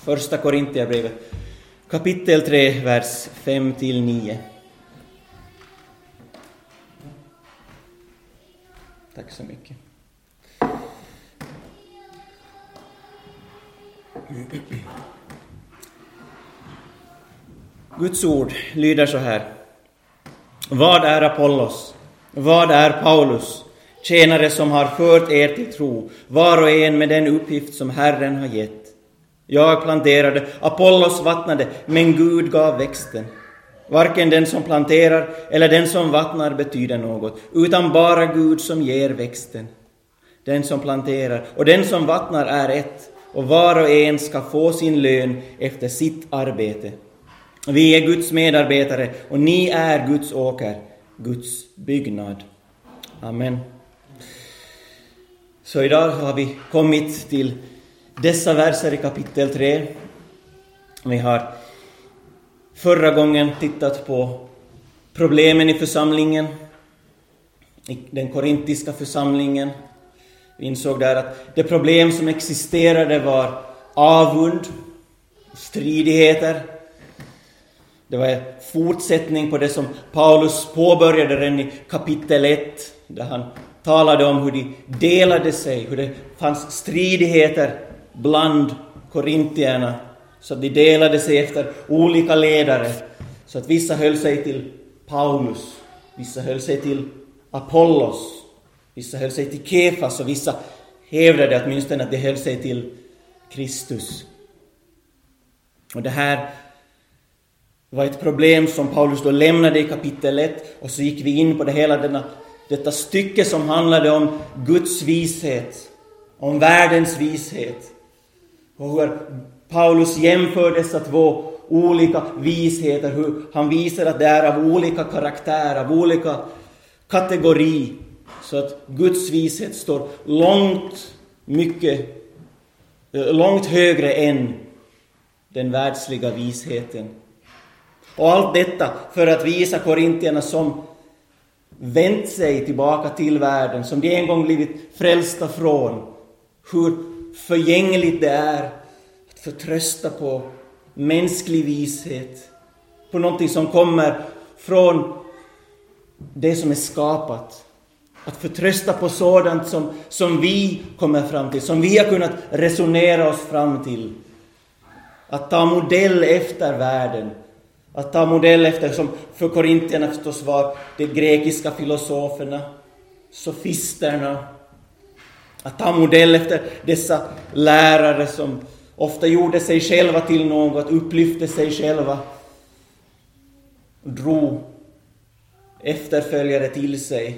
Första Korintierbrevet, kapitel 3, vers 5-9. Tack så mycket. Guds ord lyder så här. Vad är Apollos? Vad är Paulus? Tjänare som har fört er till tro, var och en med den uppgift som Herren har gett. Jag planterade, Apollos vattnade, men Gud gav växten. Varken den som planterar eller den som vattnar betyder något, utan bara Gud som ger växten. Den som planterar och den som vattnar är ett, och var och en ska få sin lön efter sitt arbete. Vi är Guds medarbetare och ni är Guds åker, Guds byggnad. Amen. Så idag har vi kommit till dessa verser i kapitel 3. Vi har förra gången tittat på problemen i församlingen, i den korintiska församlingen. Vi insåg där att det problem som existerade var avund, stridigheter. Det var en fortsättning på det som Paulus påbörjade redan i kapitel 1, där han talade om hur de delade sig, hur det fanns stridigheter bland korintierna, så att de delade sig efter olika ledare, så att vissa höll sig till Paulus, vissa höll sig till Apollos, vissa höll sig till Kefas och vissa hävdade åtminstone att de höll sig till Kristus. Och det här var ett problem som Paulus då lämnade i kapitel 1, och så gick vi in på det hela detta stycke som handlade om Guds vishet, om världens vishet, och hur Paulus jämför dessa två olika visheter, hur han visar att det är av olika karaktär, av olika kategori, så att Guds vishet står långt högre än den världsliga visheten. Och allt detta för att visa korintierna som vänt sig tillbaka till världen, som de en gång blivit frälsta från, hur förgängligt det är att förtrösta på mänsklig vishet, på någonting som kommer från det som är skapat. Att förtrösta på sådant som vi kommer fram till, som vi har kunnat resonera oss fram till. Att ta modell efter världen. Att ta modell efter, som för korintierna förstås var de grekiska filosoferna, sofisterna. Att ta modell efter dessa lärare som ofta gjorde sig själva till något, upplyfte sig själva och drog efterföljare till sig.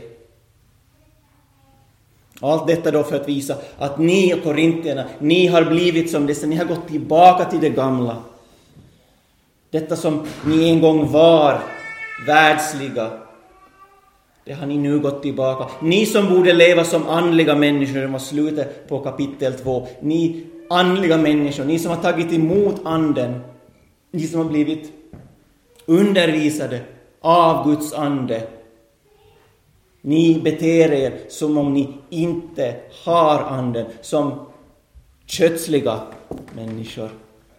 Allt detta då för att visa att ni och korintierna, ni har blivit som dessa, ni har gått tillbaka till det gamla. Detta som ni en gång var världsliga, det har ni nu gått tillbaka. Ni som borde leva som andliga människor, det var slutet på kapitel 2. Ni andliga människor, ni som har tagit emot anden, ni som har blivit undervisade av Guds ande. Ni beter er som om ni inte har anden, som kötsliga människor.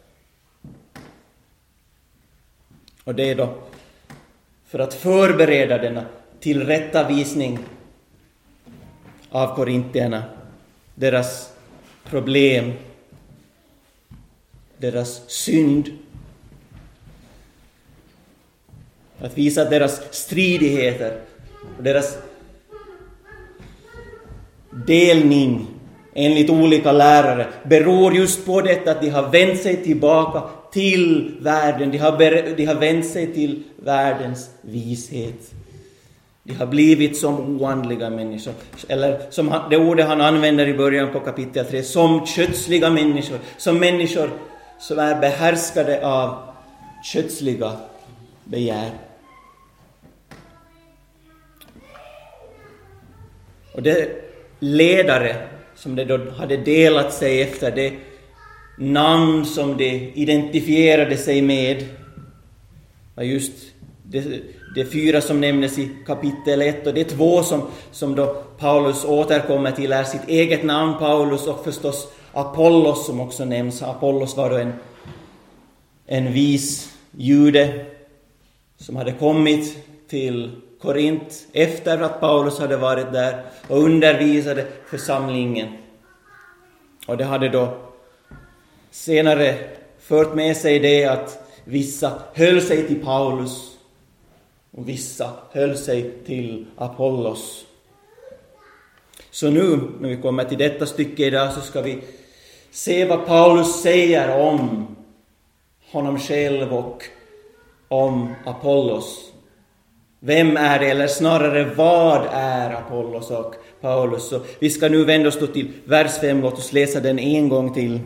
Och det är då för att förbereda denna tillrättavisning av korintierna, deras problem, deras synd, att visa att deras stridigheter och deras delning enligt olika lärare beror just på detta att de har vänt sig tillbaka till världen. De har vänt sig till världens vishet. De har blivit som oandliga människor. Eller som det ordet han använder i början på kapitel 3. Som kötsliga människor. Som människor som är behärskade av kötsliga begär. Och det ledare som det då hade delat sig efter, det namn som de identifierade sig med, var just det 4 som nämndes i kapitel 1, och det 2 som då Paulus återkommer till är sitt eget namn Paulus, och förstås Apollos som också nämns. Apollos var då en vis jude som hade kommit till Korint efter att Paulus hade varit där och undervisade församlingen. Och det hade då senare fört med sig det att vissa höll sig till Paulus och vissa höll sig till Apollos. Så nu när vi kommer till detta stycke idag så ska vi se vad Paulus säger om honom själv och om Apollos. Vem är det, eller snarare vad är Apollos och Paulus? Så vi ska nu vända oss till vers 5, låt oss läsa den en gång till.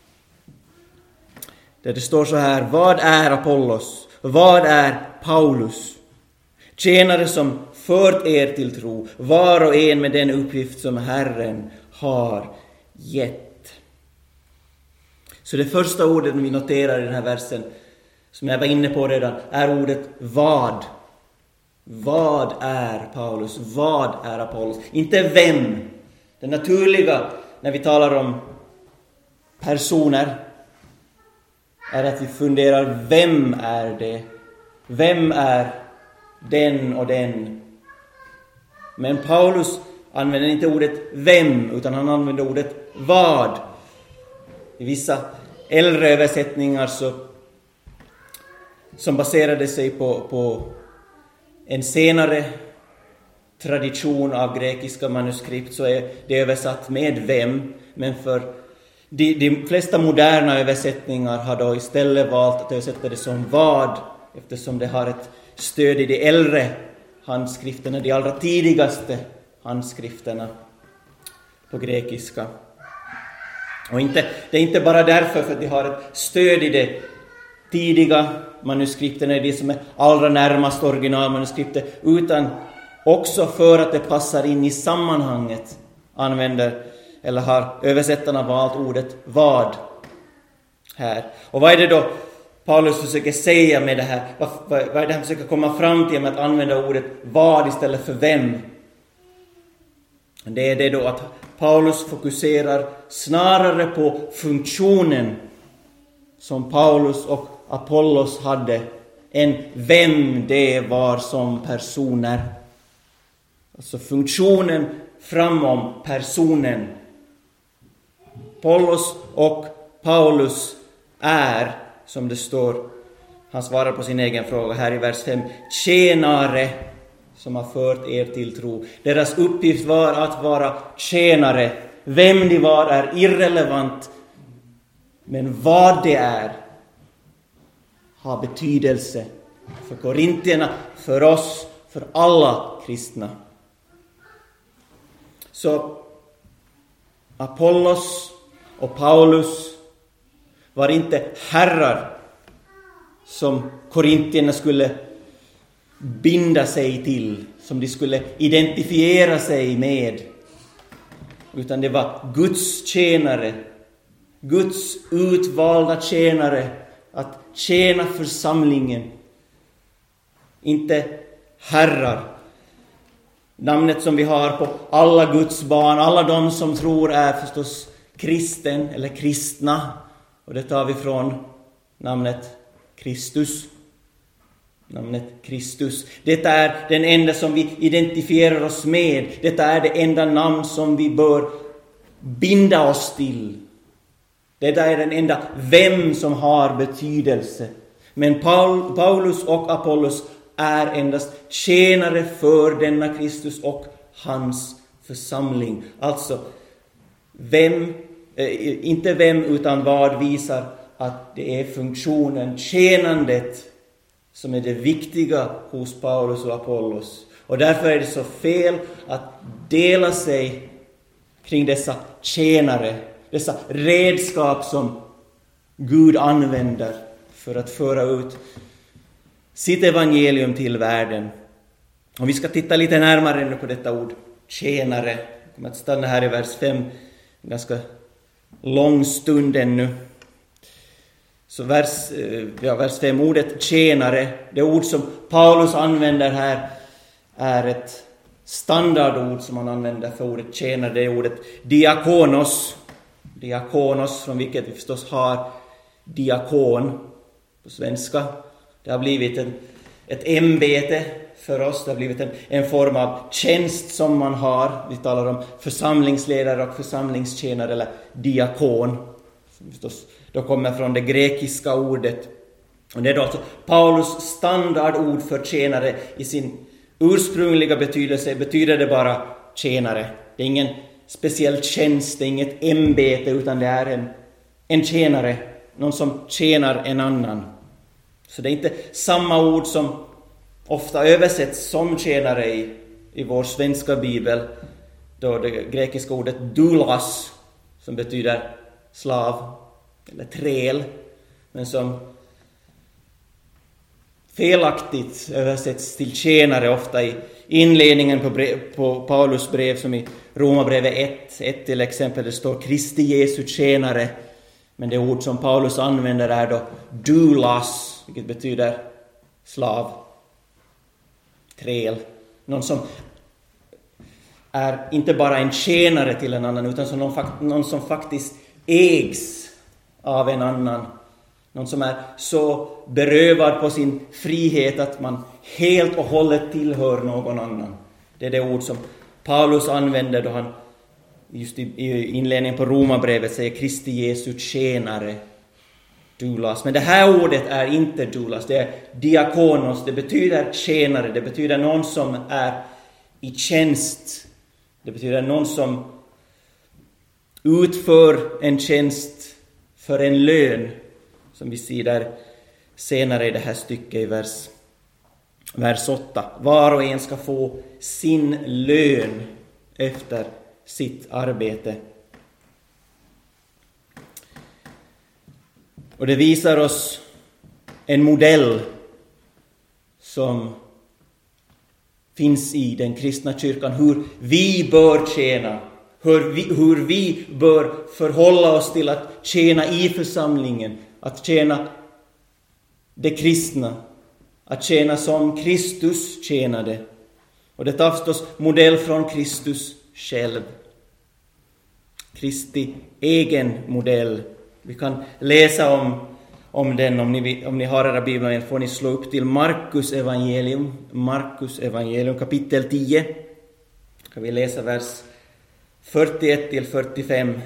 Där det står så här: vad är Apollos? Vad är Paulus? Tjänare som fört er till tro, var och en med den uppgift som Herren har gett. Så det första ordet vi noterar i den här versen, som jag var inne på redan, är ordet vad. Vad är Paulus? Vad är Apollos? Inte vem. Det naturliga när vi talar om personer är att vi funderar, vem är det? Vem är den och den? Men Paulus använder inte ordet vem, utan han använder ordet vad. I vissa äldre översättningar som baserade sig på en senare tradition av grekiska manuskript, så är det översatt med vem. Men för de flesta moderna översättningar har då istället valt att översätta det som vad, eftersom det har ett stöd i de äldre handskrifterna, de allra tidigaste handskrifterna på grekiska. Och det är inte bara därför för att de har ett stöd i de tidiga manuskripterna, det som är allra närmast originalmanuskriptet, utan också för att det passar in i sammanhanget har översättarna valt ordet vad här. Och vad är det då Paulus försöker säga med det här? Vad är det han försöker komma fram till med att använda ordet vad istället för vem? Det är det då att Paulus fokuserar snarare på funktionen som Paulus och Apollos hade än vem det var som personer. Alltså funktionen framom personen. Apollos och Paulus är, som det står, han svarar på sin egen fråga här i vers 5, tjänare som har fört er till tro. Deras uppgift var att vara tjänare. Vem de var är irrelevant, men vad det är har betydelse för korintierna, för oss, för alla kristna. Så Apollos och Paulus var inte herrar som korintierna skulle binda sig till, som de skulle identifiera sig med, utan det var Guds tjänare, Guds utvalda tjänare att tjäna församlingen, inte herrar. Namnet som vi har på alla Guds barn, alla de som tror, är förstås kristen eller kristna, och det tar vi från namnet Kristus. Namnet Kristus. Detta är den enda som vi identifierar oss med. Detta är det enda namn som vi bör binda oss till. Detta är den enda vem som har betydelse. Men Paulus och Apollos är endast tjänare för denna Kristus och hans församling. Alltså, inte vem utan vad visar att det är funktionen, tjänandet, som är det viktiga hos Paulus och Apollos. Och därför är det så fel att dela sig kring dessa tjänare, dessa redskap som Gud använder för att föra ut sitt evangelium till världen. Och vi ska titta lite närmare nu på detta ord, tjänare. Jag kommer att stanna här i vers 5 en ganska lång stund ännu. Så vers 5, ordet tjänare, det ord som Paulus använder här är ett standardord som han använder för ordet tjänare. Det är ordet diakonos. Diakonos, från vilket vi förstås har diakon. på svenska. Det har blivit ett ämbete för oss. Det har blivit en form av tjänst som man har. Vi talar om församlingsledare och församlingstjänare eller diakon. Som förstås då kommer från det grekiska ordet. Och det är då alltså Paulus standardord för tjänare. I sin ursprungliga betydelse betyder det bara tjänare. Det är ingen speciell tjänst, det är inget ämbete, utan det är en tjänare. Någon som tjänar en annan. Så det är inte samma ord som ofta översätts som tjänare i vår svenska bibel. Då det grekiska ordet doulos, som betyder slav eller träl, men som felaktigt översätts till tjänare ofta i inledningen på Paulus brev, som i Romarbrevet 1 till exempel. Det står Kristi Jesu tjänare, men det ord som Paulus använder är då doulos, vilket betyder slav, träl. Någon som är inte bara en tjänare till en annan, utan som någon som faktiskt ägs av en annan. Någon som är så berövad på sin frihet att man helt och hållet tillhör någon annan. Det är det ord som Paulus använder då han just i inledningen på Romarbrevet säger Kristi Jesu tjänare, doulos. Men det här ordet är inte doulos, det är diakonos. Det betyder tjänare, det betyder någon som är i tjänst. Det betyder någon som utför en tjänst för en lön, som vi ser där senare i det här stycket i vers 8. Var och en ska få sin lön efter sitt arbete. Och det visar oss en modell som finns i den kristna kyrkan, hur vi bör tjäna, hur vi bör förhålla oss till att tjäna i församlingen, att tjäna det kristna, att tjäna som Kristus tjänade. Och det tar förstås modell från Kristus själv. Kristi egen modell. Vi kan läsa om den, om ni har era biblar får ni slå upp till Markus evangelium kapitel 10. Kan vi läsa vers 41 till 45.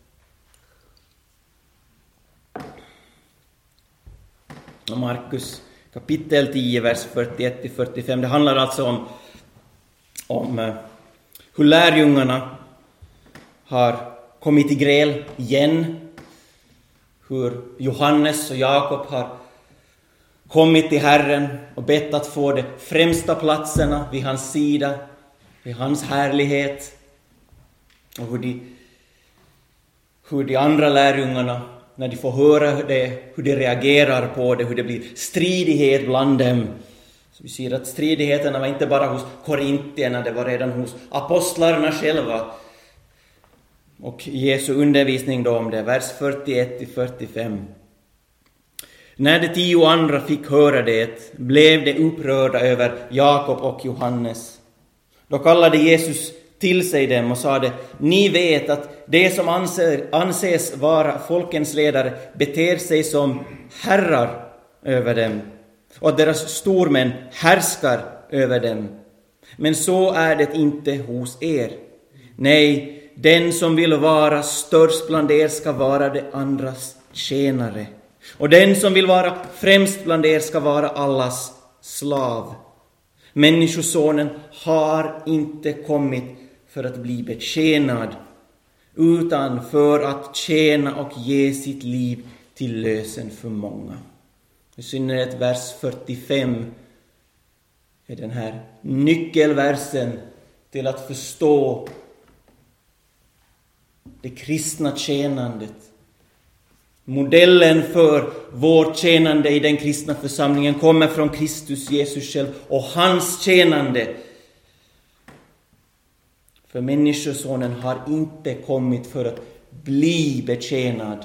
Markus kapitel 10 vers 41 till 45. Det handlar alltså om hur lärjungarna har kommit i gräl igen. Hur Johannes och Jakob har kommit till Herren och bett att få de främsta platserna vid hans sida, vid hans härlighet. Och hur de andra lärjungarna, när de får höra det, hur de reagerar på det, hur det blir stridighet bland dem. Så vi ser att stridigheterna var inte bara hos korintierna, det var redan hos apostlarna själva. Och Jesu undervisning då om det, vers 41 till 45. När de 10 andra fick höra det, blev de upprörda över Jakob och Johannes. Då kallade Jesus till sig dem och sade: ni vet att det som anses vara folkens ledare beter sig som herrar över dem, och att deras stormän härskar över dem. Men så är det inte hos er. Nej, den som vill vara störst bland er ska vara de andras tjänare. Och den som vill vara främst bland er ska vara allas slav. Människosonen har inte kommit för att bli betjänad, utan för att tjäna och ge sitt liv till lösen för många. I synnerhet vers 45 är den här nyckelversen till att förstå det kristna tjänandet. Modellen för vårt tjänande i den kristna församlingen kommer från Kristus Jesus själv och hans tjänande. För människosonen har inte kommit för att bli betjänad,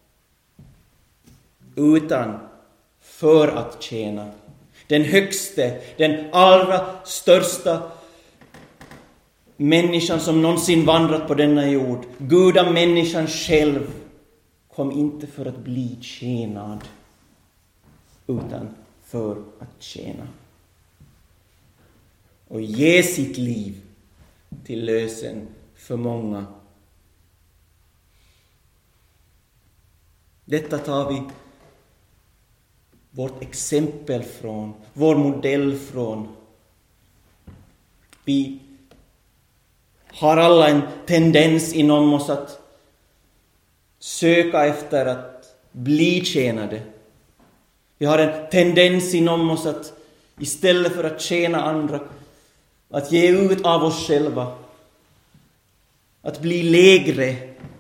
utan för att tjäna. Den högste, den allra största människan som någonsin vandrat på denna jord, gudamänniskan själv, kom inte för att bli tjänad, utan för att tjäna. Och ge sitt liv till lösen för många. Detta tar vi vårt exempel från, vår modell från. Vi har alla en tendens inom oss att söka efter att bli tjänade. Vi har en tendens inom oss att istället för att tjäna andra, att ge ut av oss själva, att bli lägre,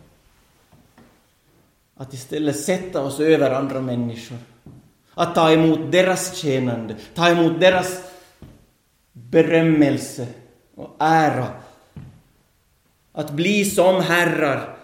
att istället sätta oss över andra människor, att ta emot deras tjänande, ta emot deras berömmelse och ära, att bli som herrar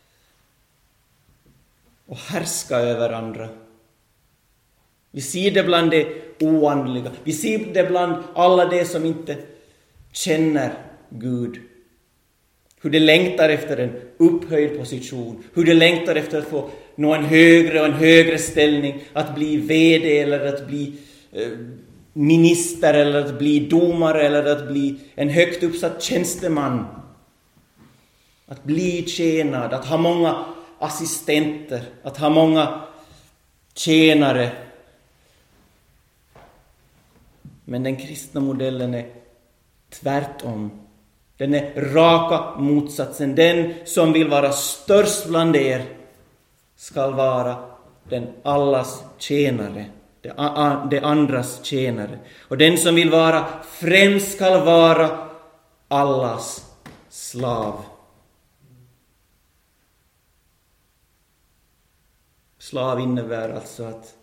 och härska över andra. Vi ser det bland det oandliga. Vi ser det bland alla det som inte känner Gud. Hur det längtar efter en upphöjd position. Hur det längtar efter att få nå en högre och en högre ställning. Att bli vd eller att bli minister eller att bli domare eller att bli en högt uppsatt tjänsteman. Att bli tjänad, att ha många assistenter, att ha många tjänare. Men den kristna modellen är tvärtom. Den är raka motsatsen. Den som vill vara störst bland er ska vara den allas tjänare, det andras tjänare. Och den som vill vara främst ska vara allas slav. Slav innebär alltså att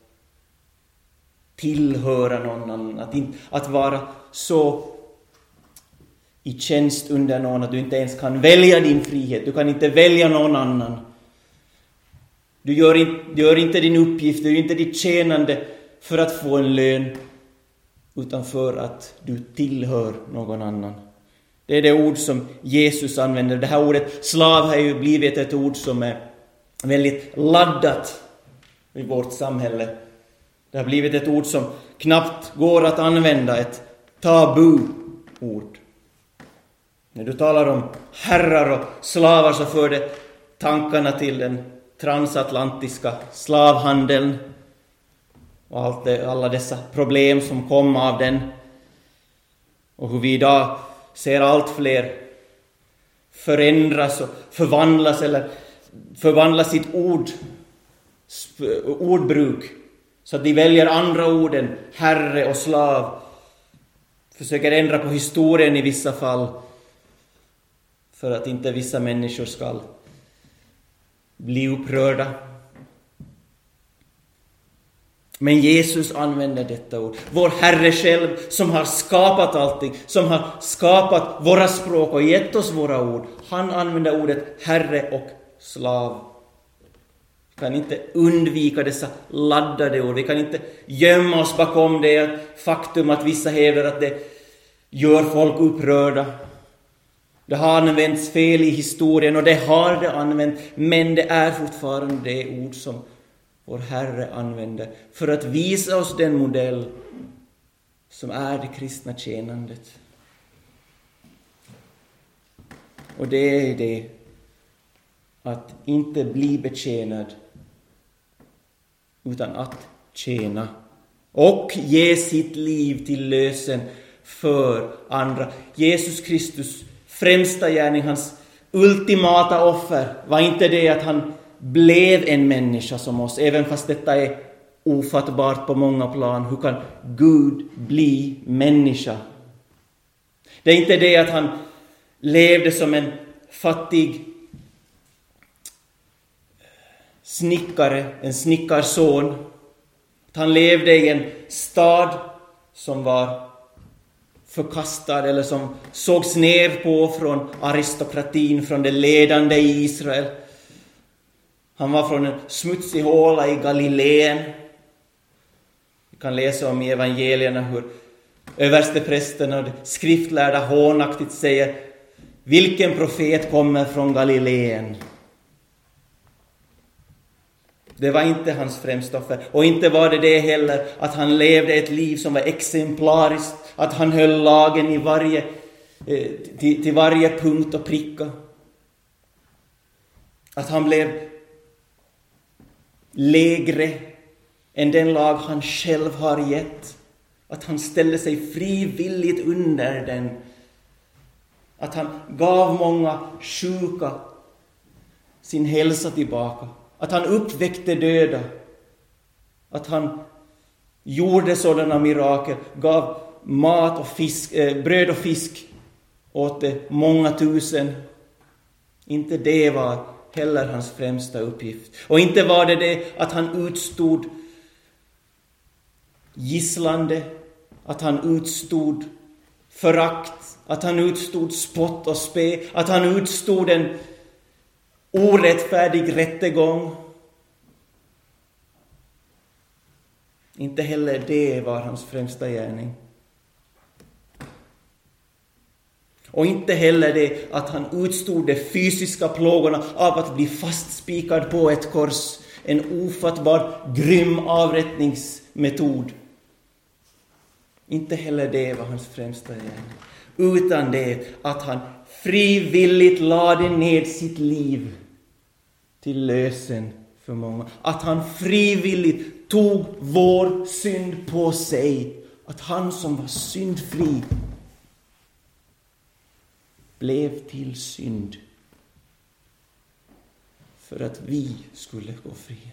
tillhöra någon annan, att vara så i tjänst under någon att du inte ens kan välja din frihet. Du kan inte välja någon annan. Du gör inte din uppgift, du gör inte ditt tjänande för att få en lön, utan för att du tillhör någon annan. Det är det ord som Jesus använder. Det här ordet slav har ju blivit ett ord som är väldigt laddat i vårt samhälle. Det har blivit ett ord som knappt går att använda, ett tabu-ord. När du talar om herrar och slavar så för det tankarna till den transatlantiska slavhandeln och alla dessa problem som kom av den. Och hur vi idag ser allt fler förändras och förvandla sitt ordbruk så att de väljer andra ord än herre och slav. Försöker ändra på historien i vissa fall för att inte vissa människor ska bli upprörda. Men Jesus använder detta ord. Vår Herre själv som har skapat allting, som har skapat våra språk och gett oss våra ord. Han använder ordet herre och slav. Vi kan inte undvika dessa laddade ord. Vi kan inte gömma oss bakom det faktum att vissa hävdar att det gör folk upprörda. Det har använts fel i historien och det har det använt. Men det är fortfarande det ord som vår Herre använder för att visa oss den modell som är det kristna tjänandet. Och det är det att inte bli betjänad utan att tjäna och ge sitt liv till lösen för andra. Jesus Kristus främsta gärning, hans ultimata offer var inte det att han blev en människa som oss, även fast detta är ofattbart på många plan. Hur kan Gud bli människa? Det är inte det att han levde som en fattig snickare, en snickarson. Att han levde i en stad som var förkastad eller som sågs ner på från aristokratin, från det ledande i Israel. Han var från en smutsig håla i Galileen. Vi kan läsa om i evangelierna hur översteprästen och de skriftlärda hånaktigt säger: vilken profet kommer från Galileen? Det var inte hans främsta offer. Och inte var det heller att han levde ett liv som var exemplariskt. Att han höll lagen i till varje punkt och pricka. Att han blev lägre än den lag han själv har gett. Att han ställde sig frivilligt under den. Att han gav många sjuka sin hälsa tillbaka. Att han uppväckte döda. Att han gjorde sådana mirakel. Gav mat och fisk, bröd och fisk åt det många tusen. Inte det var heller hans främsta uppgift. Och inte var det att han utstod gisslande. Att han utstod förakt. Att han utstod spott och spe. Att han utstod en orättfärdig rättegång. Inte heller det var hans främsta gärning. Och inte heller det att han utstod de fysiska plågorna av att bli fastspikad på ett kors. En ofattbar grym avrättningsmetod. Inte heller det var hans främsta gärning. Utan det att han frivilligt lade ned sitt liv till lösen för många. Att han frivilligt tog vår synd på sig. Att han som var syndfri blev till synd för att vi skulle gå fria.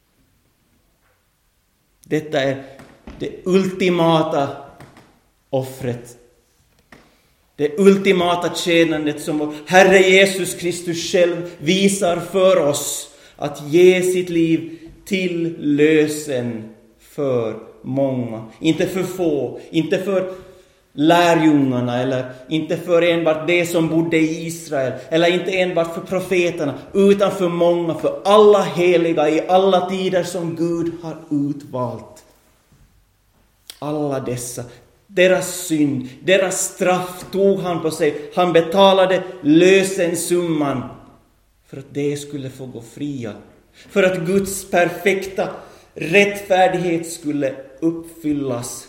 Detta är det ultimata offret. Det ultimata tjänandet som vår Herre Jesus Kristus själv visar för oss. Att ge sitt liv till lösen för många. Inte för få, inte för lärjungarna eller inte för enbart det som bodde i Israel eller inte enbart för profeterna utan för många, för alla heliga i alla tider som Gud har utvalt. Alla dessa, deras synd, deras straff tog han på sig. Han betalade lösensumman för att det skulle få gå fria. För att Guds perfekta rättfärdighet skulle uppfyllas.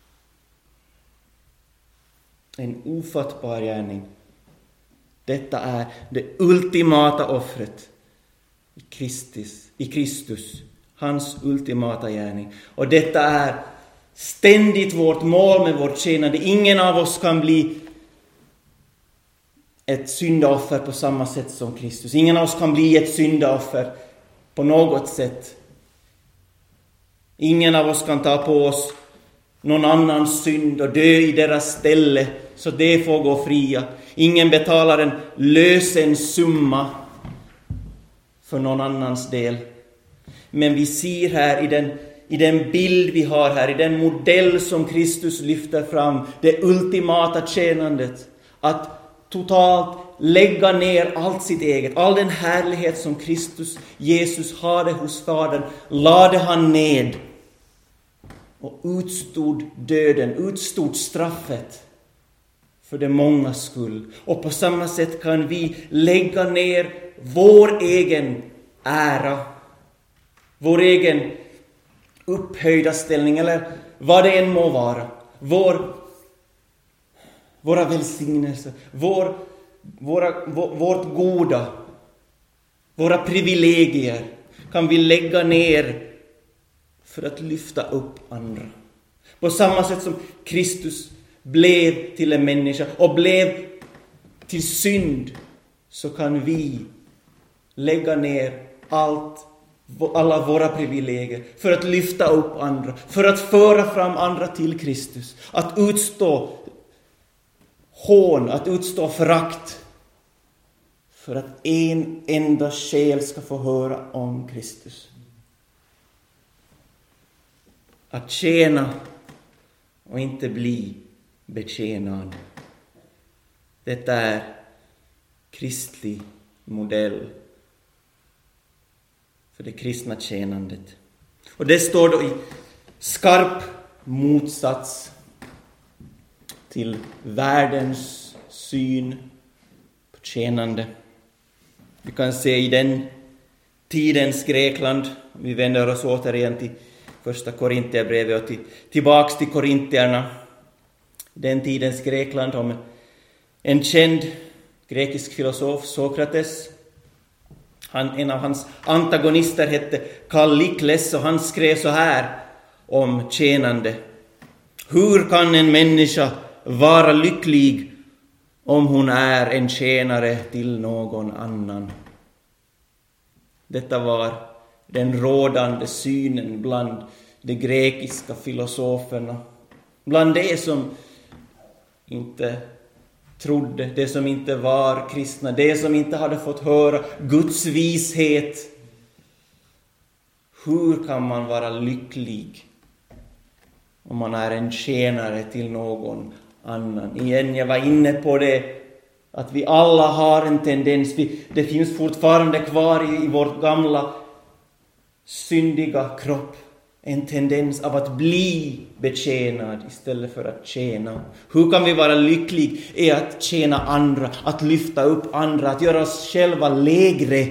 En ofattbar gärning. Detta är det ultimata offret i Kristus. Hans ultimata gärning. Och detta är ständigt vårt mål med vårt tjänande. Ingen av oss kan bli ett syndaoffer på samma sätt som Kristus. Ingen av oss kan bli ett syndaoffer på något sätt. Ingen av oss kan ta på oss någon annans synd och dö i deras ställe så det får gå fria. Ingen betalar en lösensumma för någon annans del. Men vi ser här i den bild vi har här, i den modell som Kristus lyfter fram, det ultimata tjänandet, att totalt lägga ner allt sitt eget, all den härlighet som Kristus, Jesus hade hos Fadern, lade han ned och utstod döden, utstod straffet för det många skull. Och på samma sätt kan vi lägga ner vår egen ära, vår egen upphöjda ställning eller vad det än må vara. Våra välsignelser, vårt goda, våra privilegier kan vi lägga ner för att lyfta upp andra. På samma sätt som Kristus blev till en människa och blev till synd, så kan vi lägga ner alla våra privilegier för att lyfta upp andra, för att föra fram andra till Kristus, att utstå hån, att utstå förakt, för att en enda själ ska få höra om Kristus. Att tjäna och inte bli betjänad. Detta är kristlig modell för det kristna tjänandet. Och det står då i skarp motsats till världens syn på tjänande. Vi kan se i den tidens Grekland. Vi vänder oss återigen till första Korintierbrevet och tillbaks till korintierna. Den tidens Grekland om en känd grekisk filosof, Sokrates. En av hans antagonister hette Kallikles och han skrev så här om tjänande. Hur kan en människa vara lycklig om hon är en tjänare till någon annan? Detta var den rådande synen bland de grekiska filosoferna. Bland de som inte trodde, det som inte var kristna, det som inte hade fått höra Guds vishet. Hur kan man vara lycklig om man är en tjänare till någon annan? Igen, jag var inne på det, att vi alla har en tendens, det finns fortfarande kvar i vår gamla syndiga kropp en tendens av att bli betjänad istället för att tjäna. Hur kan vi vara lycklig i att tjäna andra, att lyfta upp andra, att göra oss själva lägre?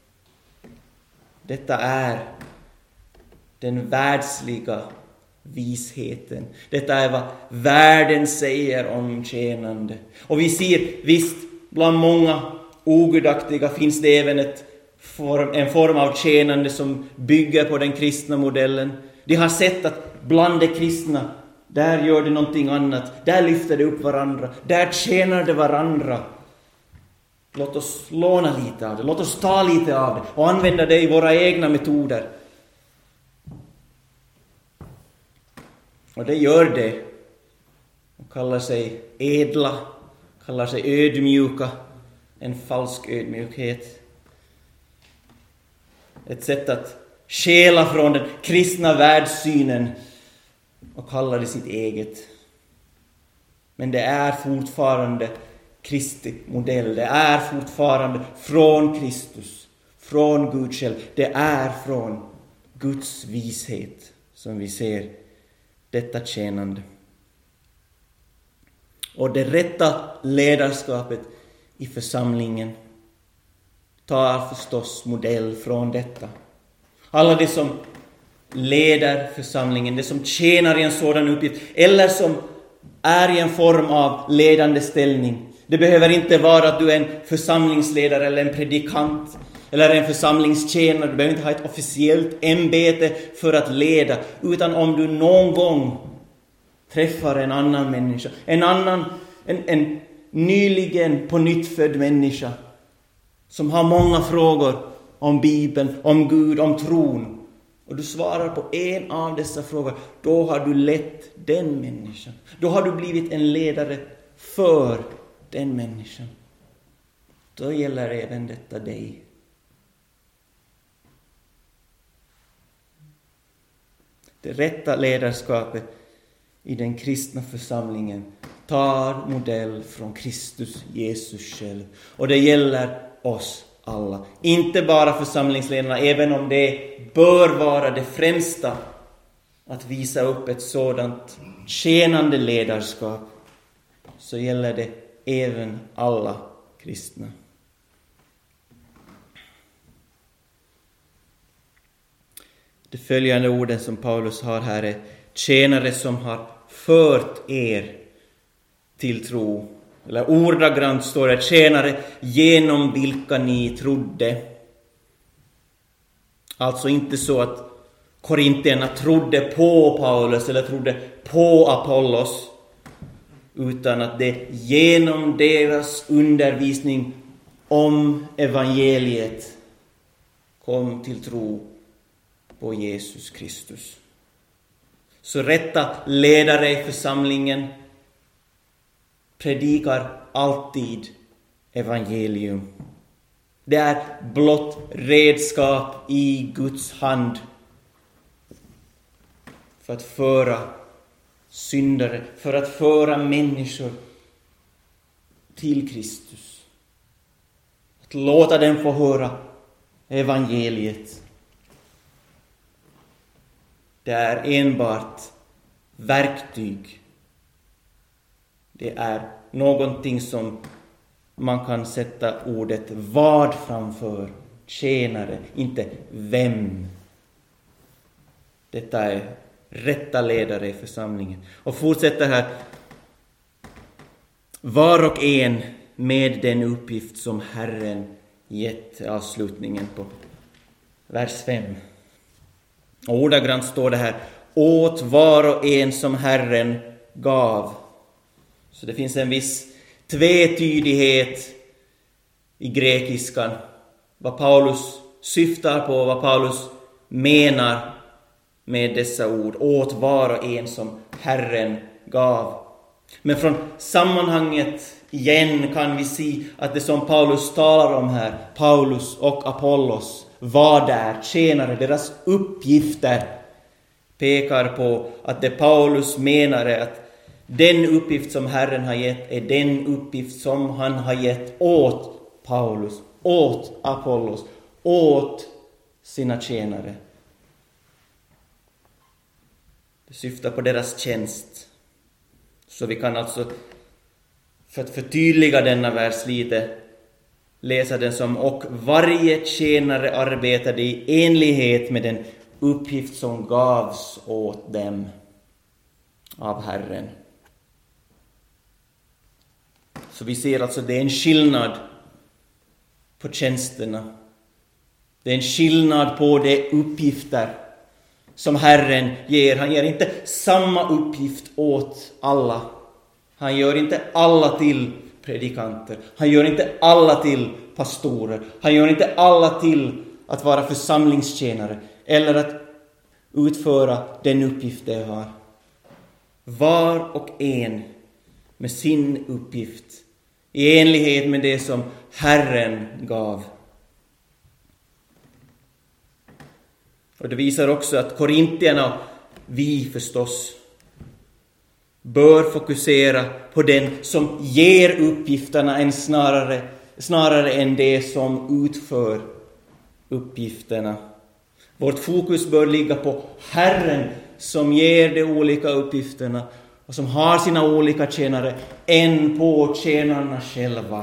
Detta är den världsliga visheten. Detta är vad världen säger om tjänande. Och vi ser, visst, bland många ogudaktiga finns det även en form av tjänande som bygger på den kristna modellen. De har sett att bland de kristna, där gör det någonting annat. Där lyfter de upp varandra. Där tjänar de varandra. Låt oss låna lite av det. Låt oss ta lite av det och använda det i våra egna metoder. Och det gör det. De kallar sig edla, kallar sig ödmjuka. En falsk ödmjukhet. Ett sätt att stjäla från den kristna världssynen och kalla det sitt eget. Men det är fortfarande Kristi modell. Det är fortfarande från Kristus, från Gud själv. Det är från Guds vishet som vi ser detta tjänande. Och det rätta ledarskapet i församlingen tar förstås modell från detta. Alla de som leder församlingen, de som tjänar i en sådan uppgift eller som är i en form av ledande ställning. Det behöver inte vara att du är en församlingsledare eller en predikant eller en församlingstjänare. Du behöver inte ha ett officiellt ämbete för att leda, utan om du någon gång träffar en annan människa, en nyligen på nytt född människa som har många frågor om Bibeln, om Gud, om tron, och du svarar på en av dessa frågor, då har du lett den människan. Då har du blivit en ledare för den människan. Då gäller även detta dig. Det rätta ledarskapet i den kristna församlingen tar modell från Kristus Jesus själv. Och det gäller oss alla. Inte bara församlingsledarna, även om det bör vara det främsta att visa upp ett sådant tjänande ledarskap, så gäller det även alla kristna. De följande orden som Paulus har här är tjänare som har fört er till tro. Eller ordagrant står det tjänare genom vilka ni trodde. Alltså inte så att korintierna trodde på Paulus eller trodde på Apollos, utan att det genom deras undervisning om evangeliet kom till tro på Jesus Kristus. Så rätta ledare i församlingen predikar alltid evangelium. Det är blott redskap i Guds hand för att föra syndare, för att föra människor till Kristus. Att låta dem få höra evangeliet. Det är enbart verktyg. Det är någonting som man kan sätta ordet vad framför. tjänare, inte vem. Detta är rätta ledare i församlingen. Och fortsätter här. Var och en med den uppgift som Herren gett, avslutningen på vers 5. Och ordagrant står det här: åt var och en som Herren gav. Så det finns en viss tvetydighet i grekiskan. Vad Paulus syftar på, vad Paulus menar med dessa ord. Åt var och en som Herren gav. Men från sammanhanget igen kan vi se att det som Paulus talar om här, Paulus och Apollos, var där tjänare, deras uppgifter pekar på att det Paulus menar är att den uppgift som Herren har gett är den uppgift som han har gett åt Paulus, åt Apollos, åt sina tjänare. Det syftar på deras tjänst. Så vi kan alltså, för att förtydliga denna vers lite, läsa den som: och varje tjänare arbetade i enlighet med den uppgift som gavs åt dem av Herren. Så vi ser alltså det är en skillnad på tjänsterna. Det är en skillnad på de uppgifter som Herren ger. Han ger inte samma uppgift åt alla. Han gör inte alla till predikanter. Han gör inte alla till pastorer. Han gör inte alla till att vara församlingstjänare eller att utföra den uppgift de har. Var och en med sin uppgift i enlighet med det som Herren gav. Och det visar också att korintierna, vi förstås, bör fokusera på den som ger uppgifterna än snarare än det som utför uppgifterna. Vårt fokus bör ligga på Herren som ger de olika uppgifterna och som har sina olika tjänare, än på tjänarna själva.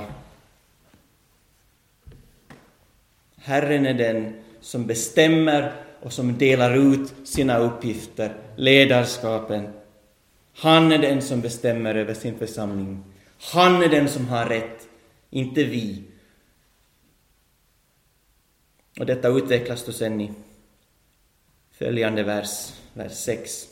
Herren är den som bestämmer och som delar ut sina uppgifter, ledarskapen. Han är den som bestämmer över sin församling. Han är den som har rätt, inte vi. Och detta utvecklas då sen i följande vers 6.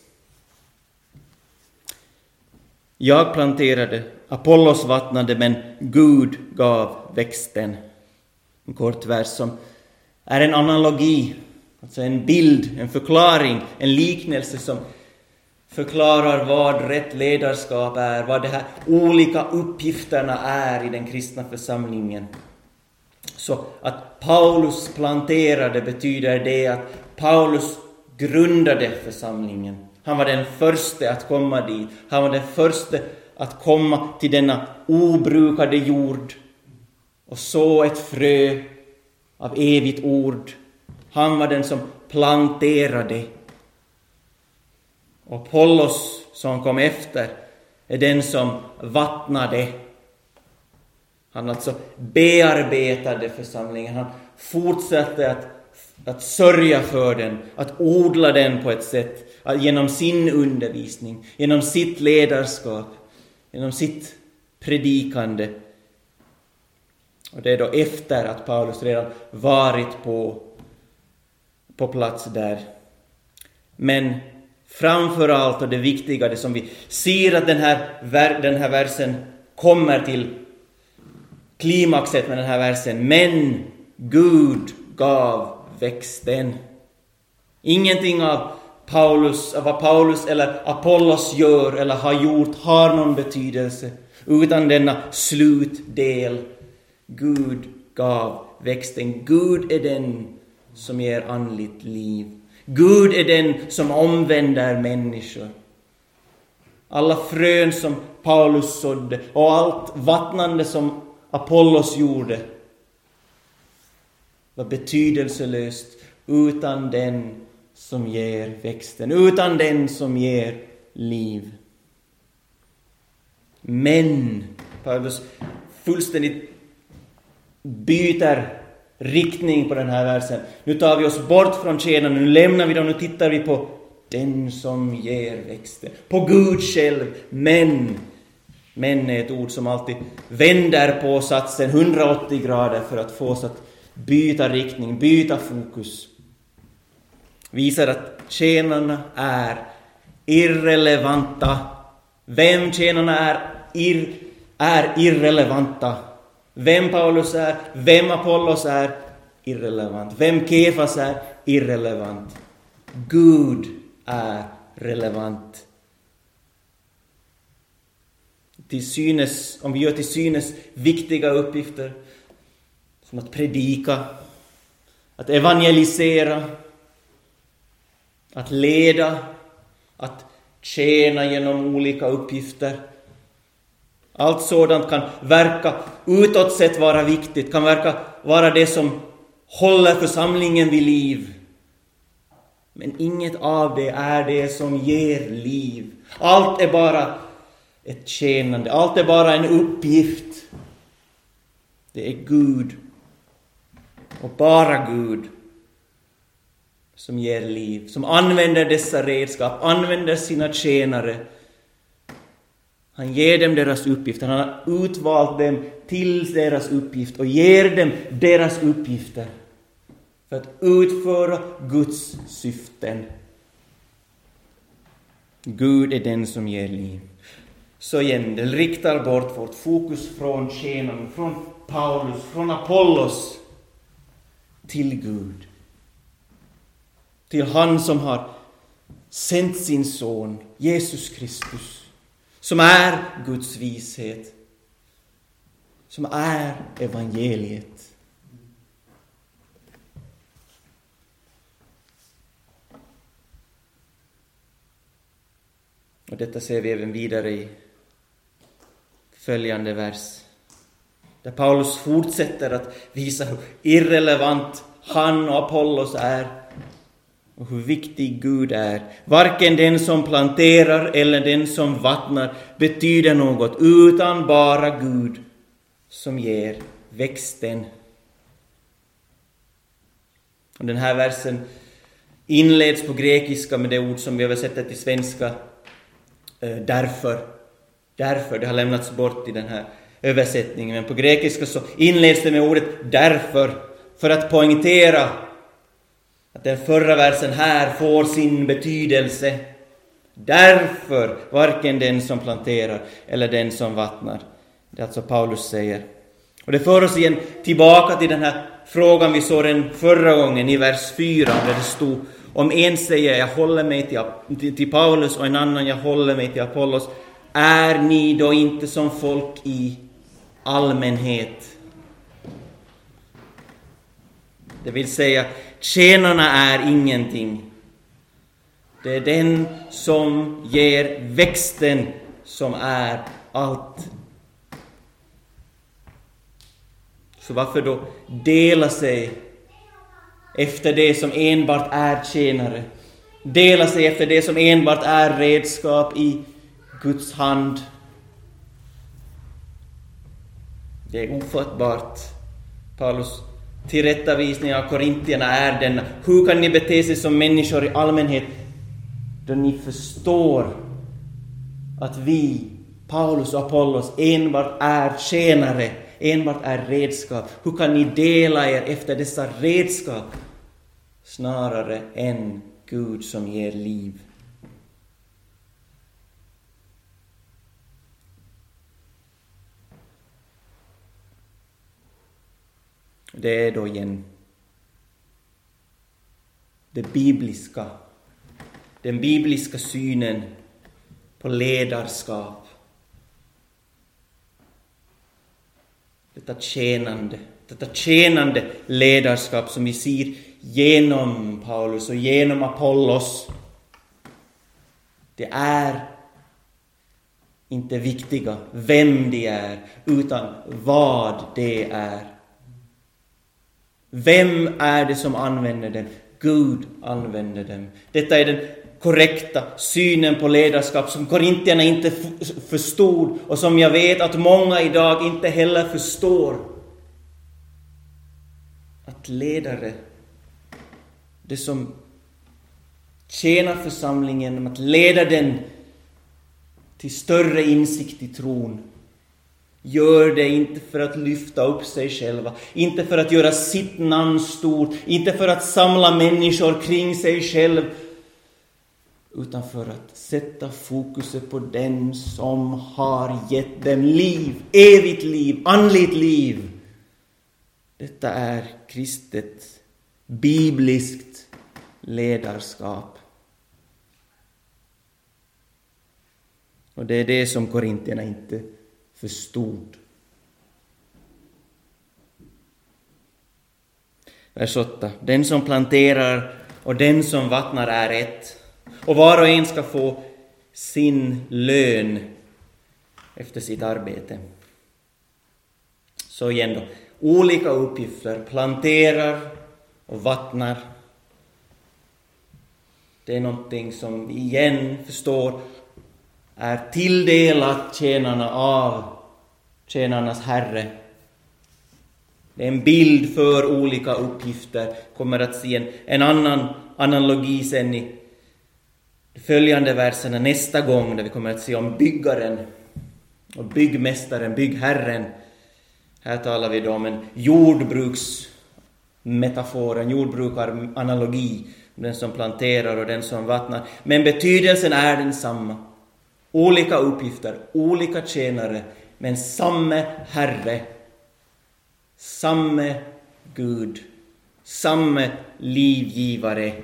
Jag planterade, Apollos vattnade, men Gud gav växten. En kort vers som är en analogi, alltså en bild, en förklaring, en liknelse som förklarar vad rätt ledarskap är, vad de här olika uppgifterna är i den kristna församlingen. Så att Paulus planterade betyder det att Paulus grundade församlingen. Han var den första att komma dit. Han var den första att komma till denna obrukade jord och så ett frö av evigt ord. Han var den som planterade. Och Apollos, som kom efter, är den som vattnade. Han alltså bearbetade församlingen. Han fortsatte att sörja för den, att odla den på ett sätt, genom sin undervisning, genom sitt ledarskap, genom sitt predikande. Och det är då efter att Paulus redan varit på plats där. Men framför allt, och det viktiga, det som vi ser att den här versen kommer till klimaxet med den här versen: men Gud gav växten. Ingenting av vad Paulus eller Apollos gör eller har gjort har någon betydelse, utan denna slutdel: Gud gav växten. Gud är den som ger andligt liv. Gud är den som omvänder människor. Alla frön som Paulus sådde och allt vattnande som Apollos gjorde var betydelselöst utan den som ger växten, utan den som ger liv. Men Paulus fullständigt byter riktning på den här versen. Nu tar vi oss bort från tjänaren, nu lämnar vi dem, nu tittar vi på den som ger växten. På Gud själv. Men är ett ord som alltid vänder på satsen 180 grader för att få oss att byta riktning, byta fokus. Visar att tjänarna är irrelevanta. Vem tjänarna är irrelevanta. Vem Paulus är, vem Apollos är irrelevant. Vem Kefas är irrelevant. Gud är relevant. Om vi gör till synes viktiga uppgifter som att predika, att evangelisera, att leda, att tjäna genom olika uppgifter. Allt sådant kan verka utåt sett vara viktigt, kan verka vara det som håller församlingen vid liv. Men inget av det är det som ger liv. Allt är bara ett tjänande, allt är bara en uppgift. Det är Gud och bara Gud som ger liv, som använder dessa redskap, använder sina tjänare. Han ger dem deras uppgifter, han har utvalt dem till deras uppgift och ger dem deras uppgifter för att utföra Guds syften. Gud är den som ger liv. Så igen, det riktar bort vårt fokus från tjänaren, från Paulus, från Apollos till Gud. Till han som har sänt sin son, Jesus Kristus, som är Guds vishet, som är evangeliet. Och detta ser vi även vidare i följande vers, där Paulus fortsätter att visa hur irrelevant han och Apollos är och hur viktig Gud är. Varken den som planterar eller den som vattnar betyder något, utan bara Gud som ger växten. Och den här versen inleds på grekiska med det ord som vi översätter till svenska, därför. Det har lämnats bort i den här översättningen. Men på grekiska så inleds det med ordet därför. För att poängtera att den förra versen här får sin betydelse. Därför varken den som planterar eller den som vattnar. Det är alltså Paulus säger. Och det för oss igen tillbaka till den här frågan vi såg den förra gången i vers 4. Där det stod: om en säger jag håller mig till Paulus och en annan jag håller mig till Apollos, är ni då inte som folk i allmänhet? Det vill säga, tjänarna är ingenting. Det är den som ger växten som är allt. Så varför då dela sig efter det som enbart är tjänare? Dela sig efter det som enbart är redskap i Guds hand. Det är ofattbart. Paulus tillrättavisning av korintierna är denna: hur kan ni bete sig som människor i allmänhet då ni förstår att vi, Paulus och Apollos, enbart är tjänare, enbart är redskap? Hur kan ni dela er efter dessa redskap snarare än Gud som ger liv? Det är då igen den bibliska synen på ledarskap. Detta tjänande ledarskap som vi ser genom Paulus och genom Apollos. Det är inte viktiga vem de är, utan vad det är. Vem är det som använder dem? Gud använder dem. Detta är den korrekta synen på ledarskap som korintierna inte förstod och som jag vet att många idag inte heller förstår. att ledare, det som tjänar församlingen, att leda den till större insikt i tron, gör det inte för att lyfta upp sig själva, inte för att göra sitt namn stort, inte för att samla människor kring sig själv, utan för att sätta fokuset på den som har gett dem liv, evigt liv, andligt liv. Detta är kristet, bibliskt ledarskap. Och det är det som korintierna inte förstod. Vers 8. Den som planterar och den som vattnar är ett. Och var och en ska få sin lön efter sitt arbete. Så igen då. Olika uppgifter. Planterar och vattnar. Det är någonting som vi igen förstår är tilldelat tjänarna av tjänarnas herre. Det är en bild för olika uppgifter. Kommer att se en annan analogi sen i de följande verserna nästa gång, där vi kommer att se om byggaren och byggmästaren, byggherren. Här talar vi då om en jordbruksmetafor, en jordbrukaranalogi, den som planterar och den som vattnar. Men betydelsen är densamma. Olika uppgifter, olika tjänare, men samme Herre, samme Gud, samme livgivare.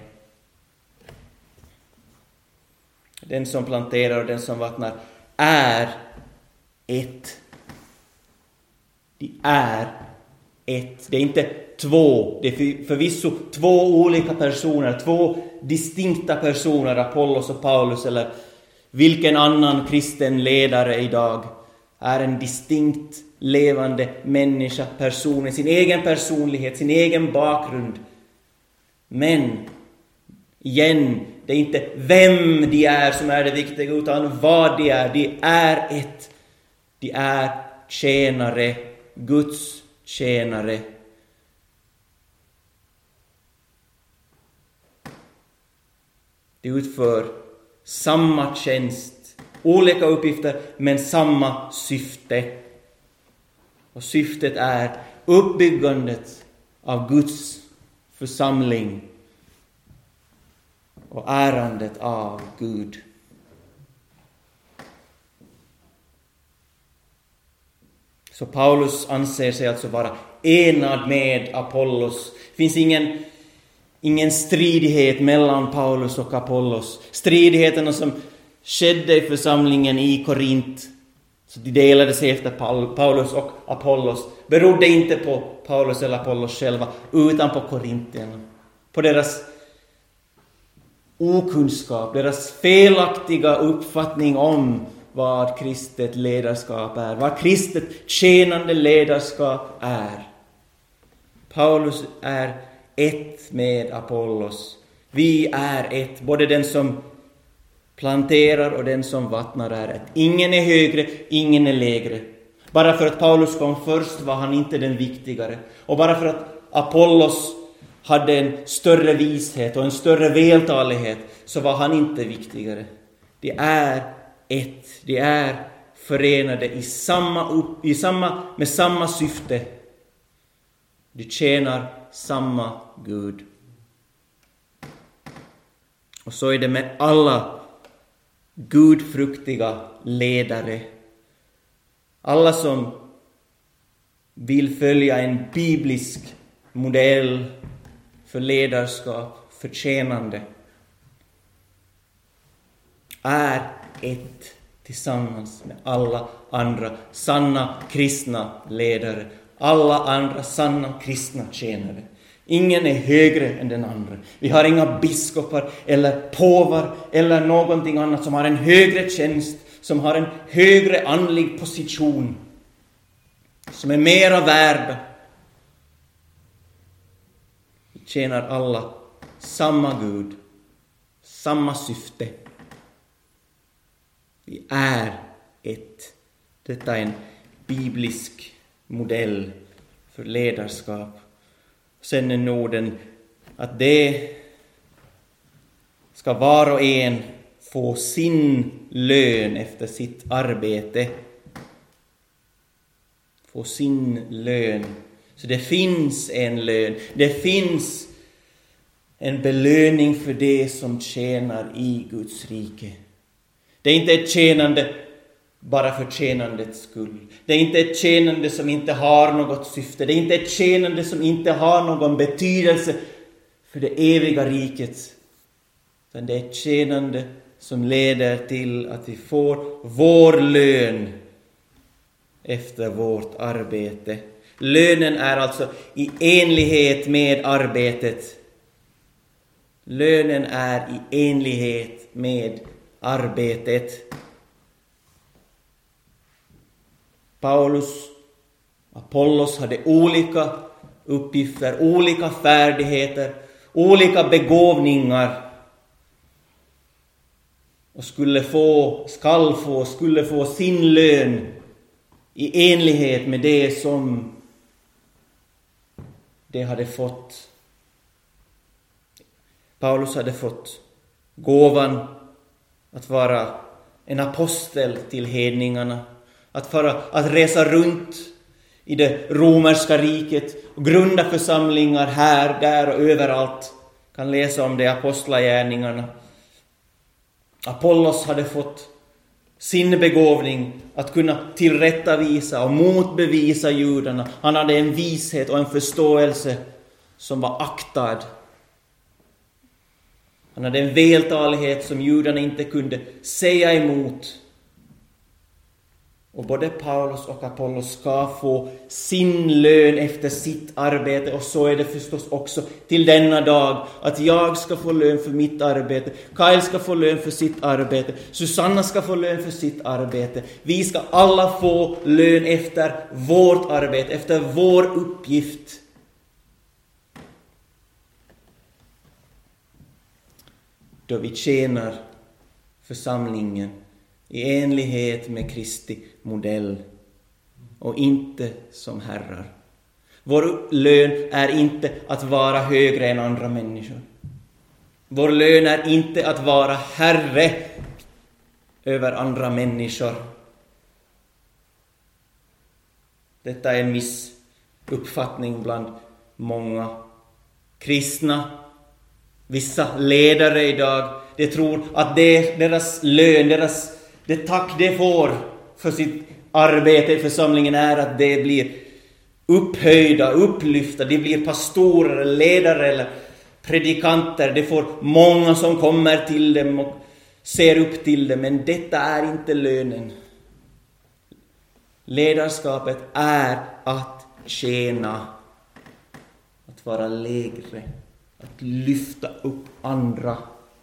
Den som planterar och den som vattnar är ett. De är ett. Det är inte två. Det är förvisso två olika personer, två distinkta personer, Apollos och Paulus, eller vilken annan kristen ledare idag är en distinkt levande människa, person i sin egen personlighet, sin egen bakgrund. Men igen, det är inte vem de är som är det viktiga, utan vad de är. De är ett. De är tjänare, Guds tjänare. De utför samma tjänst, olika uppgifter, men samma syfte. Och syftet är uppbyggandet av Guds församling och ärandet av Gud. Så Paulus anser sig alltså vara enad med Apollos. Det finns ingen stridighet mellan Paulus och Apollos. Stridigheterna som skedde i församlingen i Korint, så de delade sig efter Paulus och Apollos, berodde inte på Paulus eller Apollos själva, utan på korintierna. På deras okunskap, deras felaktiga uppfattning om vad kristet ledarskap är, vad kristet tjänande ledarskap är. Paulus är ett med Apollos. Vi är ett, både den som planterar och den som vattnar är ett. Ingen är högre, ingen är lägre. Bara för att Paulus kom först var han inte den viktigare. Och bara för att Apollos hade en större vishet och en större vältalighet, så var han inte viktigare. Det är ett. De är förenade med samma syfte. De tjänar samma Gud. Och så är det med alla gudfruktiga ledare. Alla som vill följa en biblisk modell för ledarskap, för tjänande, är ett tillsammans med alla andra sanna kristna ledare, alla andra sanna kristna tjänare. Ingen är högre än den andra. Vi har inga biskopar eller påvar eller någonting annat som har en högre tjänst, som har en högre andlig position, som är mera värda. Vi tjänar alla samma Gud, samma syfte. Vi är ett. Detta är en biblisk modell för ledarskap. Sen är Norden att det ska var och en få sin lön efter sitt arbete. Få sin lön. Så det finns en lön. Det finns en belöning för det som tjänar i Guds rike. Det är inte ett tjänande bara för tjänandets skull. Det är inte ett tjänande som inte har något syfte. Det är inte ett tjänande som inte har någon betydelse för det eviga riket. Utan det är ett tjänande som leder till att vi får vår lön efter vårt arbete. Lönen är alltså i enlighet med arbetet. Lönen är i enlighet med arbetet. Paulus, Apollos hade olika uppgifter, olika färdigheter, olika begåvningar. Och skulle få sin lön i enlighet med det som de hade fått. Paulus hade fått gåvan att vara en apostel till hedningarna. Att resa runt i det romerska riket och grunda församlingar här, där och överallt. Kan läsa om det i apostlagärningarna. Apollos hade fått sin begåvning att kunna tillrättavisa och motbevisa judarna. Han hade en vishet och en förståelse som var aktad. Han hade en vältalighet som judarna inte kunde säga emot. Och både Paulus och Apollos ska få sin lön efter sitt arbete. Och så är det förstås också till denna dag. Att jag ska få lön för mitt arbete. Kyle ska få lön för sitt arbete. Susanna ska få lön för sitt arbete. Vi ska alla få lön efter vårt arbete. Efter vår uppgift. Då vi tjänar församlingen i enlighet med Kristi modell och inte som herrar. Vår lön är inte att vara högre än andra människor. Vår lön är inte att vara herre över andra människor. Detta är en missuppfattning bland många kristna. Vissa ledare idag, de tror att deras lön, det tack de får för sitt arbete i församlingen är att de blir upphöjda, upplyfta. De blir pastorer, ledare eller predikanter. De får många som kommer till dem och ser upp till dem. Men detta är inte lönen. Ledarskapet är att tjäna. Att vara lägre. Att lyfta upp andra.